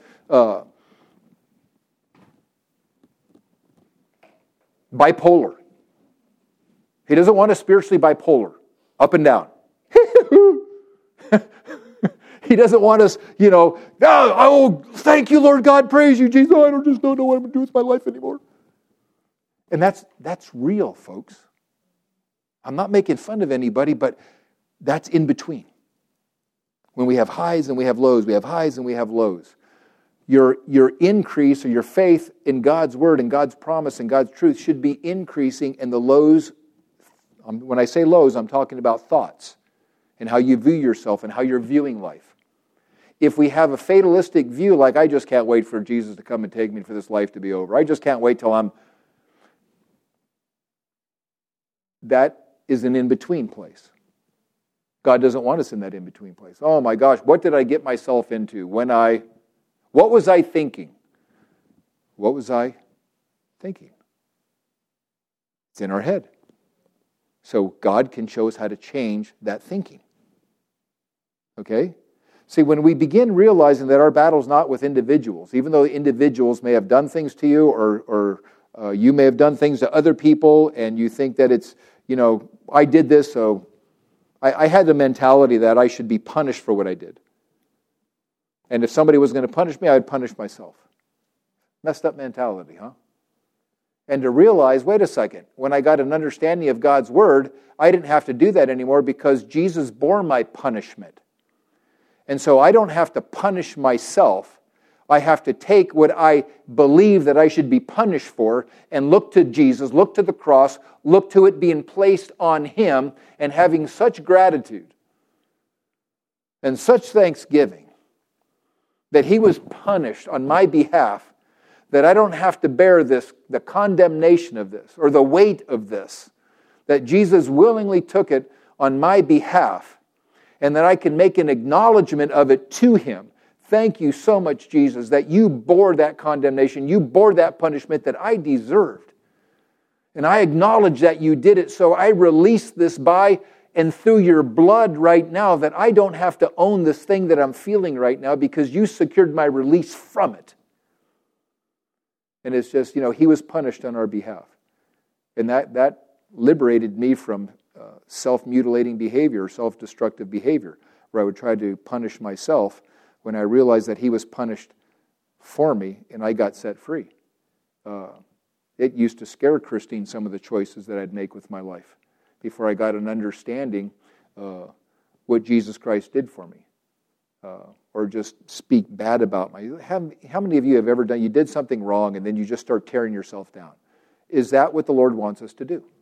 bipolar. He doesn't want us spiritually bipolar, up and down. He doesn't want us, oh, thank you, Lord God, praise you, Jesus. I don't know what I'm going to do with my life anymore. And that's real, folks. I'm not making fun of anybody, but that's in between. When we have highs and we have lows, we have highs and we have lows. Your increase or your faith in God's word and God's promise and God's truth should be increasing, and the lows, when I say lows, I'm talking about thoughts and how you view yourself and how you're viewing life. If we have a fatalistic view, like I just can't wait for Jesus to come and take me, for this life to be over, I just can't wait till that is an in-between place. God doesn't want us in that in-between place. Oh my gosh, what did I get myself into what was I thinking? What was I thinking? It's in our head. So God can show us how to change that thinking. Okay? See, when we begin realizing that our battle's not with individuals, even though individuals may have done things to you, or you may have done things to other people, and you think that it's, I did this, so I had the mentality that I should be punished for what I did. And if somebody was going to punish me, I'd punish myself. Messed up mentality, huh? And to realize, wait a second, when I got an understanding of God's word, I didn't have to do that anymore because Jesus bore my punishment. And so I don't have to punish myself. I have to take what I believe that I should be punished for and look to Jesus, look to the cross, look to it being placed on Him, and having such gratitude and such thanksgiving that He was punished on my behalf, that I don't have to bear this, the condemnation of this, or the weight of this, that Jesus willingly took it on my behalf, and that I can make an acknowledgement of it to Him. Thank you so much, Jesus, that you bore that condemnation, you bore that punishment that I deserved. And I acknowledge that you did it, so I release this by and through your blood right now, that I don't have to own this thing that I'm feeling right now because you secured my release from it. And it's just, He was punished on our behalf. And that liberated me from self-mutilating behavior, self-destructive behavior, where I would try to punish myself when I realized that He was punished for me and I got set free. It used to scare Christine, some of the choices that I'd make with my life, before I got an understanding what Jesus Christ did for me. Or just speak bad about my... How many of you have ever you did something wrong and then you just start tearing yourself down? Is that what the Lord wants us to do?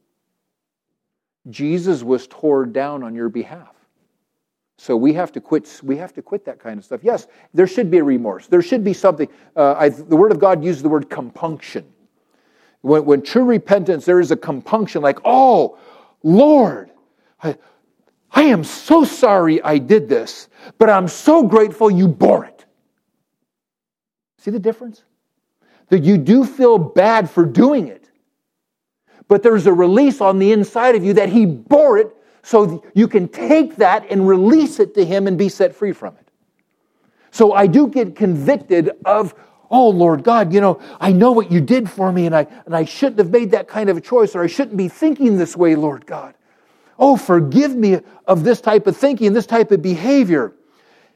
Jesus was torn down on your behalf. So we have to quit that kind of stuff. Yes, there should be a remorse. There should be something. The Word of God uses the word compunction. When true repentance, there is a compunction like, oh, Lord, I am so sorry I did this, but I'm so grateful you bore it. See the difference? That you do feel bad for doing it, but there's a release on the inside of you that He bore it, so you can take that and release it to Him and be set free from it. So I do get convicted of, oh, Lord God, I know what you did for me, and I shouldn't have made that kind of a choice, or I shouldn't be thinking this way, Lord God. Oh, forgive me of this type of thinking, this type of behavior.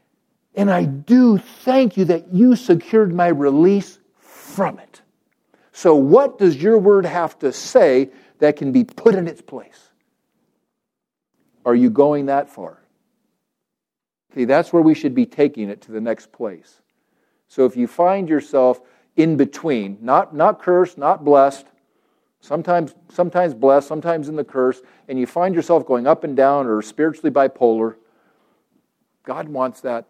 And I do thank you that you secured my release from it. So what does your word have to say that can be put in its place? Are you going that far? See, that's where we should be taking it to the next place. So if you find yourself in between, not cursed, not blessed, sometimes blessed, sometimes in the curse, and you find yourself going up and down or spiritually bipolar, God wants that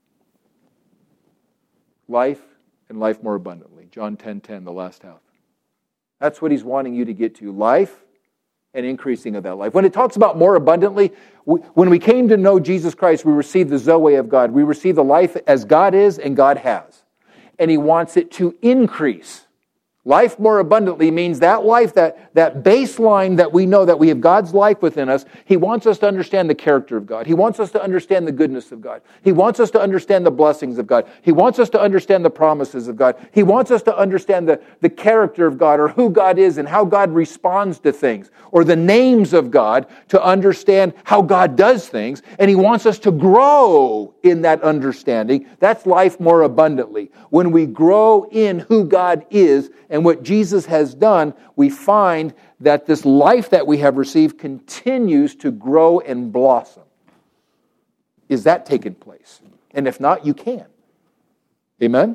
life and life more abundantly. John 10:10, the last half. That's what He's wanting you to get to, life and increasing of that life. When it talks about more abundantly, when we came to know Jesus Christ, we received the Zoe of God. We received the life as God is and God has. And He wants it to increase. Life more abundantly means that life, that baseline that we know that we have God's life within us. He wants us to understand the character of God. He wants us to understand the goodness of God. He wants us to understand the blessings of God. He wants us to understand the promises of God. He wants us to understand the character of God, or who God is and how God responds to things, or the names of God, to understand how God does things. And He wants us to grow in that understanding. That's life more abundantly. When we grow in who God is and what Jesus has done, we find that this life that we have received continues to grow and blossom. Is that taking place? And if not, you can. Amen?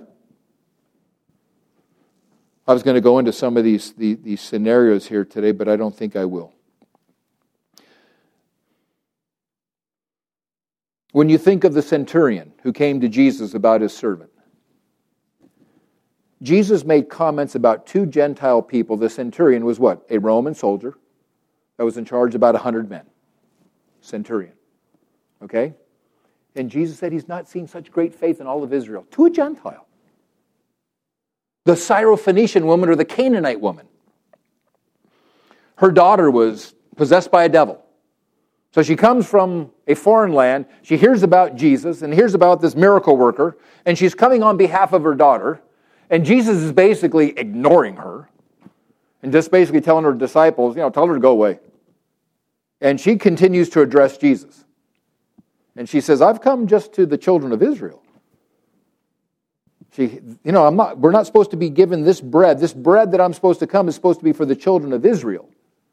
I was going to go into some of these scenarios here today, but I don't think I will. When you think of the centurion who came to Jesus about his servant, Jesus made comments about two Gentile people. The centurion was what? A Roman soldier that was in charge of about 100 men. Centurion. Okay? And Jesus said He's not seen such great faith in all of Israel. To a Gentile. The Syrophoenician woman, or the Canaanite woman. Her daughter was possessed by a devil. So she comes from a foreign land. She hears about Jesus and hears about this miracle worker. And she's coming on behalf of her daughter. And Jesus is basically ignoring her and just basically telling her disciples, tell her to go away. And she continues to address Jesus. And she says, I've come just to the children of Israel. We're not supposed to be given this bread. This bread that I'm supposed to come is supposed to be for the children of Israel.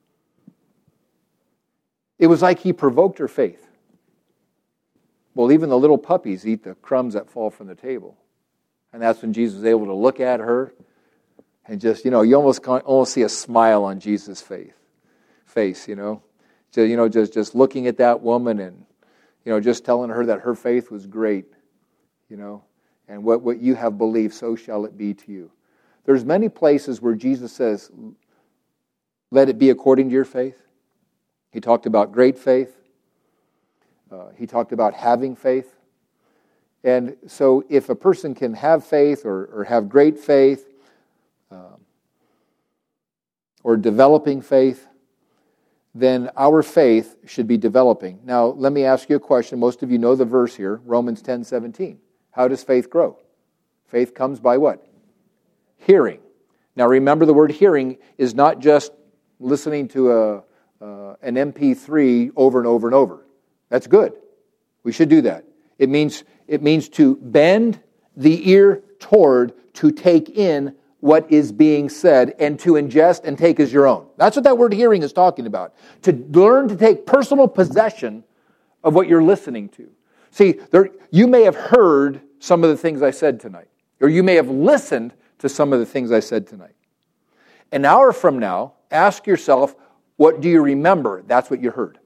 It was like He provoked her faith. Well, even the little puppies eat the crumbs that fall from the table. And that's when Jesus was able to look at her and just, you almost see a smile on Jesus' face, just looking at that woman and, just telling her that her faith was great, and what you have believed, so shall it be to you. There's many places where Jesus says, let it be according to your faith. He talked about great faith. He talked about having faith. And so if a person can have faith or have great faith or developing faith, then our faith should be developing. Now, let me ask you a question. Most of you know the verse here, Romans 10:17. How does faith grow? Faith comes by what? Hearing. Now, remember, the word hearing is not just listening to an MP3 over and over and over. That's good. We should do that. It means to bend the ear toward, to take in what is being said, and to ingest and take as your own. That's what that word hearing is talking about. To learn to take personal possession of what you're listening to. See, you may have heard some of the things I said tonight, or you may have listened to some of the things I said tonight. An hour from now, ask yourself, what do you remember? That's what you heard.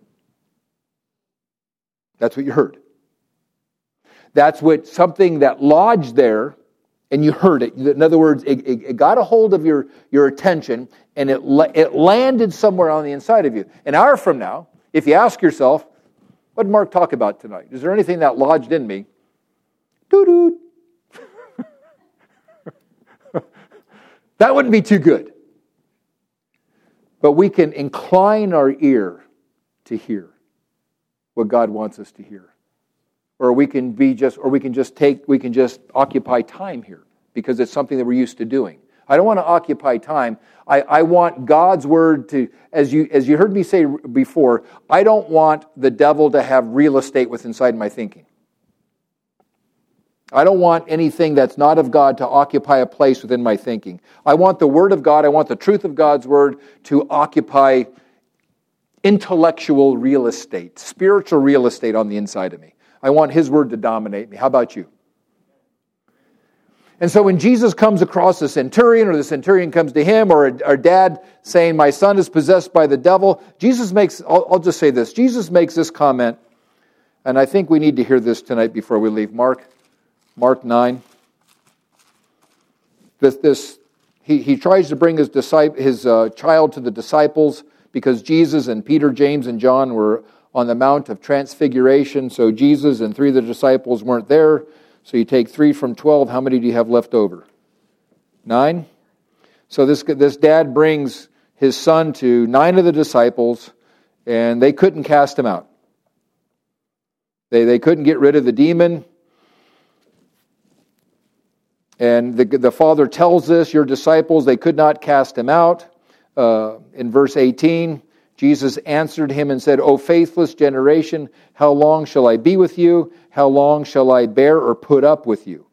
That's what you heard. That's what something that lodged there, and you heard it. In other words, it got a hold of your attention, and it landed somewhere on the inside of you. An hour from now, if you ask yourself, what did Mark talk about tonight? Is there anything that lodged in me? Doo-doo. That wouldn't be too good. But we can incline our ear to hear what God wants us to hear. Or we can just occupy time here because it's something that we're used to doing. I don't want to occupy time. I want God's word to, as you heard me say before, I don't want the devil to have real estate within inside my thinking. I don't want anything that's not of God to occupy a place within my thinking. I want the Word of God, I want the truth of God's Word to occupy intellectual real estate, spiritual real estate on the inside of me. I want His Word to dominate me. How about you? And so when Jesus comes across the centurion, or the centurion comes to him, or a dad saying, my son is possessed by the devil, Jesus makes, I'll just say this, Jesus makes this comment, and I think we need to hear this tonight before we leave. Mark 9. He tries to bring his child to the disciples because Jesus and Peter, James, and John were on the Mount of Transfiguration, so Jesus and 3 of the disciples weren't there. So you take 3 from 12, how many do you have left over? 9? So this dad brings his son to 9 of the disciples, and they couldn't cast him out. They couldn't get rid of the demon. And the father tells this, your disciples, they could not cast him out. In verse 18, Jesus answered him and said, O faithless generation, how long shall I be with you? How long shall I bear or put up with you?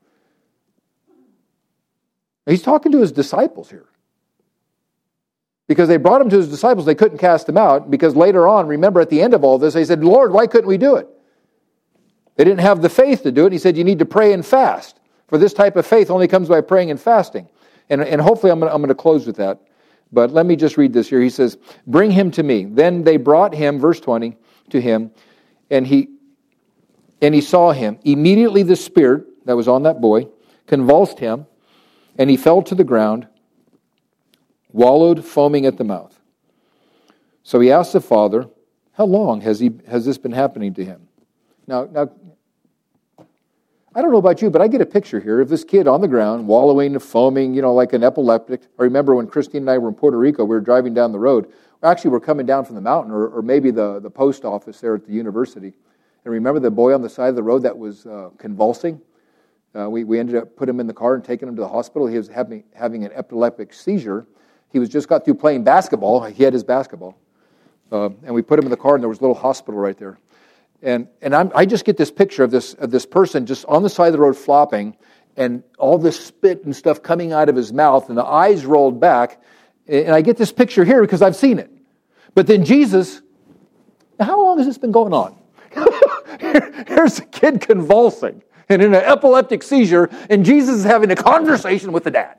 He's talking to his disciples here. Because they brought him to his disciples, they couldn't cast him out. Because later on, remember at the end of all this, they said, Lord, why couldn't we do it? They didn't have the faith to do it. He said, you need to pray and fast. For this type of faith only comes by praying and fasting. And hopefully I'm going to close with that. But let me just read this here. He says, bring him to me. Then they brought him, verse 20, to him, and he saw him. Immediately the spirit that was on that boy convulsed him, and he fell to the ground, wallowed, foaming at the mouth. So he asked the father, how long has this been happening to him? Now, I don't know about you, but I get a picture here of this kid on the ground, wallowing, foaming, like an epileptic. I remember when Christine and I were in Puerto Rico, we were driving down the road. Actually, we're coming down from the mountain, or maybe the post office there at the university. And remember the boy on the side of the road that was convulsing? We ended up putting him in the car and taking him to the hospital. He was having an epileptic seizure. He was just got through playing basketball. He had his basketball. And we put him in the car, and there was a little hospital right there. And I just get this picture of this person just on the side of the road flopping, and all this spit and stuff coming out of his mouth, and the eyes rolled back. And I get this picture here because I've seen it. But then Jesus, how long has this been going on? Here's a kid convulsing and in an epileptic seizure, and Jesus is having a conversation with the dad.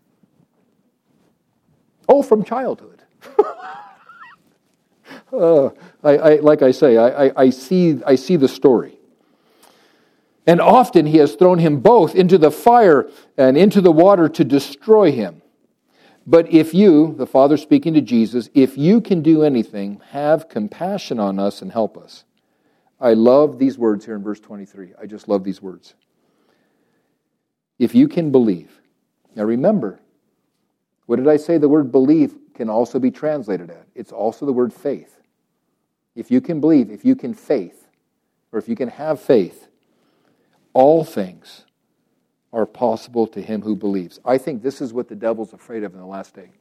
Oh, from childhood. Like I say, I see the story. And often he has thrown him both into the fire and into the water to destroy him. But if you, the Father speaking to Jesus, if you can do anything, have compassion on us and help us. I love these words here in verse 23. I just love these words. If you can believe. Now remember, what did I say the word believe can also be translated at? It's also the word faith. If you can believe, if you can faith, or if you can have faith, all things are possible to him who believes. I think this is what the devil's afraid of in the last day.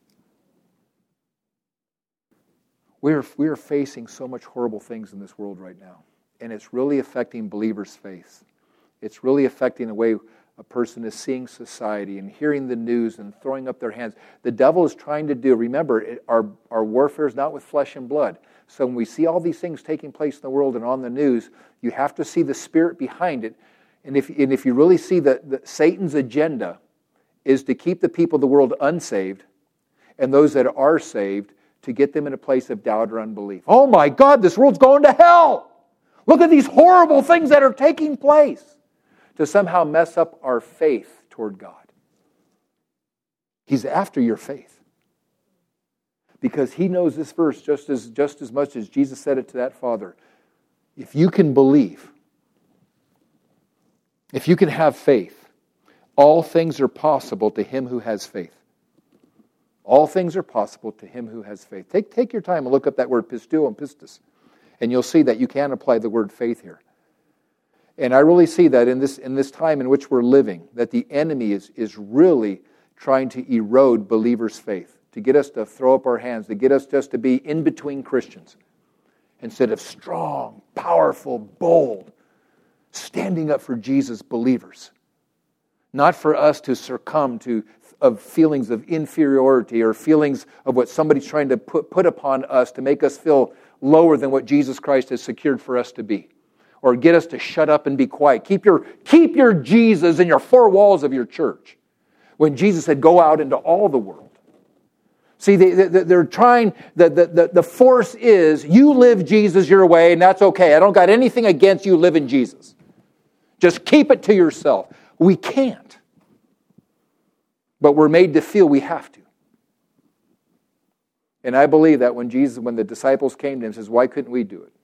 We are facing so much horrible things in this world right now, and it's really affecting believers' faith. It's really affecting the way a person is seeing society and hearing the news and throwing up their hands. The devil is trying to do, remember, our warfare is not with flesh and blood. So when we see all these things taking place in the world and on the news, you have to see the spirit behind it. And if you really see that Satan's agenda is to keep the people of the world unsaved, and those that are saved, to get them in a place of doubt or unbelief. Oh my God, this world's going to hell! Look at these horrible things that are taking place. To somehow mess up our faith toward God. He's after your faith. Because he knows this verse just as much as Jesus said it to that father. If you can believe, if you can have faith, all things are possible to him who has faith. All things are possible to him who has faith. Take your time and look up that word pistuo and pistis. And you'll see that you can apply the word faith here. And I really see that in this time in which we're living, that the enemy is really trying to erode believers' faith, to get us to throw up our hands, to get us just to be in between Christians, instead of strong, powerful, bold, Standing up for Jesus, believers. Not for us to succumb to of feelings of inferiority or feelings of what somebody's trying to put upon us to make us feel lower than what Jesus Christ has secured for us to be. Or get us to shut up and be quiet. Keep your Jesus in your four walls of your church. When Jesus said, go out into all the world. See, they're trying, the force is, you live Jesus your way, and that's okay. I don't got anything against you living Jesus. Just keep it to yourself. We can't. But we're made to feel we have to. And I believe that when the disciples came to him, says, why couldn't we do it?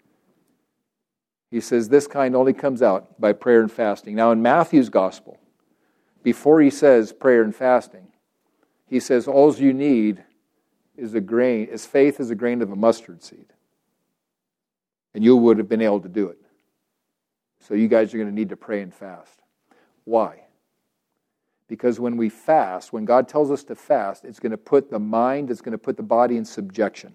He says, this kind only comes out by prayer and fasting. Now in Matthew's gospel, before he says prayer and fasting, he says, all you need is faith as a grain of a mustard seed. And you would have been able to do it. So you guys are going to need to pray and fast. Why? Because when we fast, when God tells us to fast, it's going to put the mind, it's going to put the body in subjection.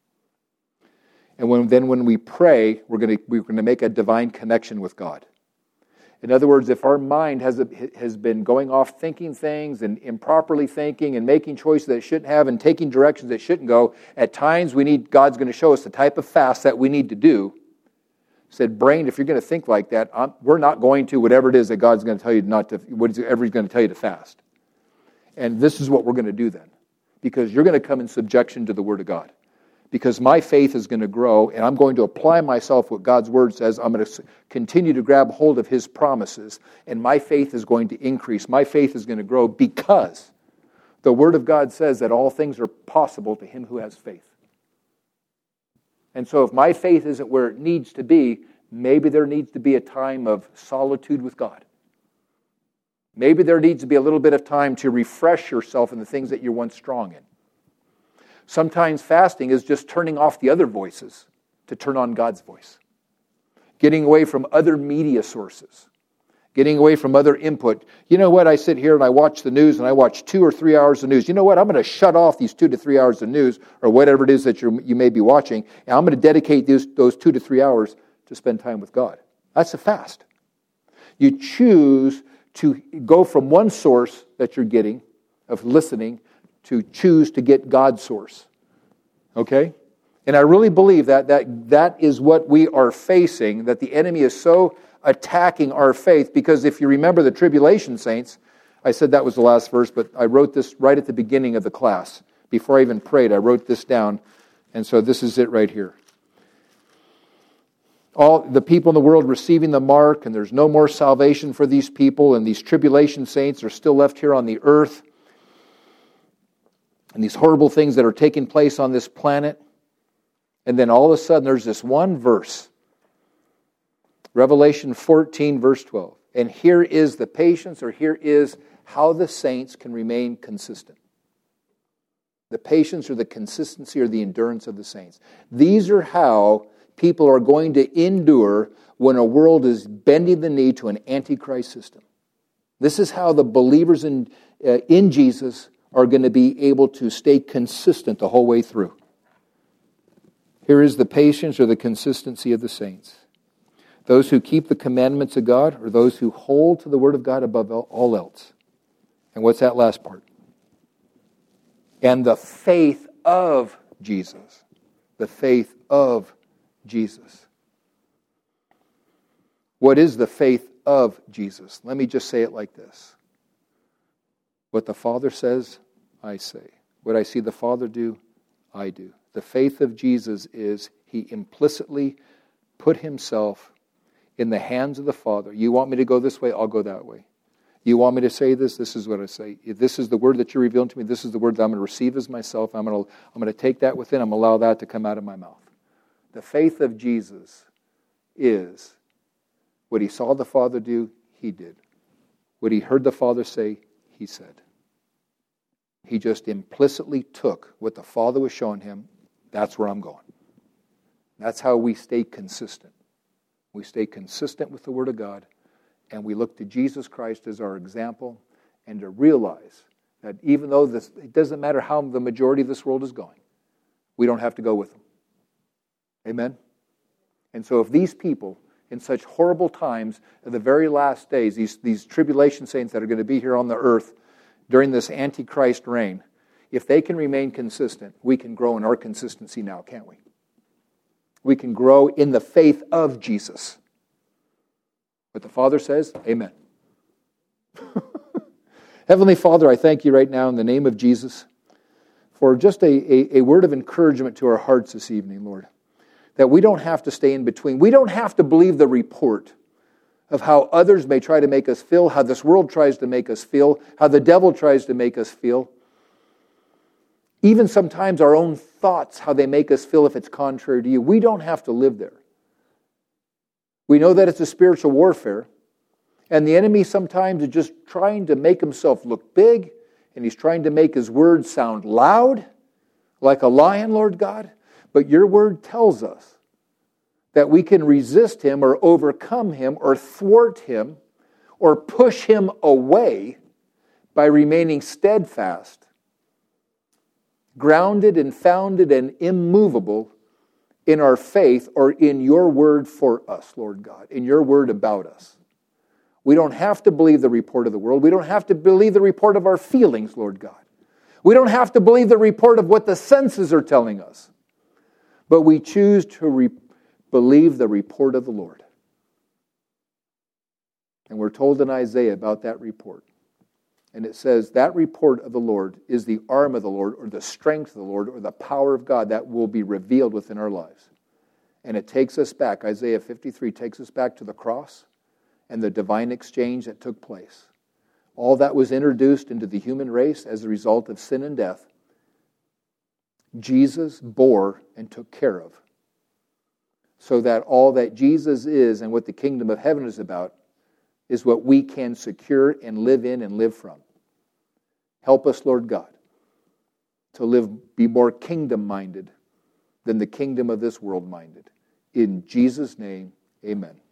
And when we pray, we're going to make a divine connection with God. In other words, if our mind has been going off thinking things and improperly thinking and making choices that it shouldn't have and taking directions that shouldn't go, at times God's going to show us the type of fast that we need to do. Said, brain, if you're going to think like that, we're not going to whatever it is that God's going to tell you whatever He's going to tell you to fast. And this is what we're going to do then. Because you're going to come in subjection to the Word of God. Because my faith is going to grow, and I'm going to apply myself what God's Word says. I'm going to continue to grab hold of His promises, and my faith is going to increase. My faith is going to grow because the Word of God says that all things are possible to him who has faith. And so if my faith isn't where it needs to be, maybe there needs to be a time of solitude with God. Maybe there needs to be a little bit of time to refresh yourself in the things that you're once strong in. Sometimes fasting is just turning off the other voices to turn on God's voice. Getting away from other media sources. Getting away from other input. You know what? I sit here and I watch the news and I watch 2 or 3 hours of news. You know what? I'm going to shut off these 2 to 3 hours of news or whatever it is that you may be watching, and I'm going to dedicate those 2 to 3 hours to spend time with God. That's a fast. You choose to go from one source that you're getting of listening to choose to get God's source. Okay? And I really believe that is what we are facing, that the enemy is so attacking our faith, because if you remember the tribulation saints, I said that was the last verse, but I wrote this right at the beginning of the class. Before I even prayed, I wrote this down, and so this is it right here. All the people in the world receiving the mark, and there's no more salvation for these people, and these tribulation saints are still left here on the earth, and these horrible things that are taking place on this planet. And then all of a sudden there's this one verse, Revelation 14, verse 12. And here is the patience, or here is how the saints can remain consistent. The patience or the consistency or the endurance of the saints. These are how people are going to endure when a world is bending the knee to an antichrist system. This is how the believers in Jesus are going to be able to stay consistent the whole way through. Here is the patience or the consistency of the saints. Those who keep the commandments of God, or those who hold to the Word of God above all else. And what's that last part? And the faith of Jesus. The faith of Jesus. What is the faith of Jesus? Let me just say it like this. What the Father says, I say. What I see the Father do, I do. The faith of Jesus is He implicitly put Himself in the hands of the Father. You want me to go this way, I'll go that way. You want me to say this, this is what I say. If this is the word that you're revealing to me, this is the word that I'm going to receive as myself. I'm going to take that within, I'm going to allow that to come out of my mouth. The faith of Jesus is what He saw the Father do, He did. What He heard the Father say, He said. He just implicitly took what the Father was showing Him. That's where I'm going. That's how we stay consistent. We stay consistent with the Word of God, and we look to Jesus Christ as our example, and to realize that even though it doesn't matter how the majority of this world is going, we don't have to go with them. Amen? And so if these people in such horrible times at the very last days, these tribulation saints that are going to be here on the earth during this Antichrist reign, if they can remain consistent, we can grow in our consistency now, can't we? We can grow in the faith of Jesus. What the Father says, amen. Heavenly Father, I thank you right now in the name of Jesus for just a word of encouragement to our hearts this evening, Lord. That we don't have to stay in between. We don't have to believe the report of how others may try to make us feel, how this world tries to make us feel, how the devil tries to make us feel. Even sometimes our own thoughts, how they make us feel if it's contrary to you. We don't have to live there. We know that it's a spiritual warfare. And the enemy sometimes is just trying to make himself look big. And he's trying to make his words sound loud, like a lion, Lord God. But your word tells us that we can resist him or overcome him or thwart him or push him away by remaining steadfast, grounded and founded and immovable in our faith or in your word for us, Lord God, in your word about us. We don't have to believe the report of the world. We don't have to believe the report of our feelings, Lord God. We don't have to believe the report of what the senses are telling us. But we choose to believe the report of the Lord. And we're told in Isaiah about that report. And it says that report of the Lord is the arm of the Lord or the strength of the Lord or the power of God that will be revealed within our lives. And it takes us back. Isaiah 53 takes us back to the cross and the divine exchange that took place. All that was introduced into the human race as a result of sin and death, Jesus bore and took care of. So that all that Jesus is and what the kingdom of heaven is about is what we can secure and live in and live from. Help us, Lord God, to be more kingdom-minded than the kingdom of this world minded. In Jesus' name, amen.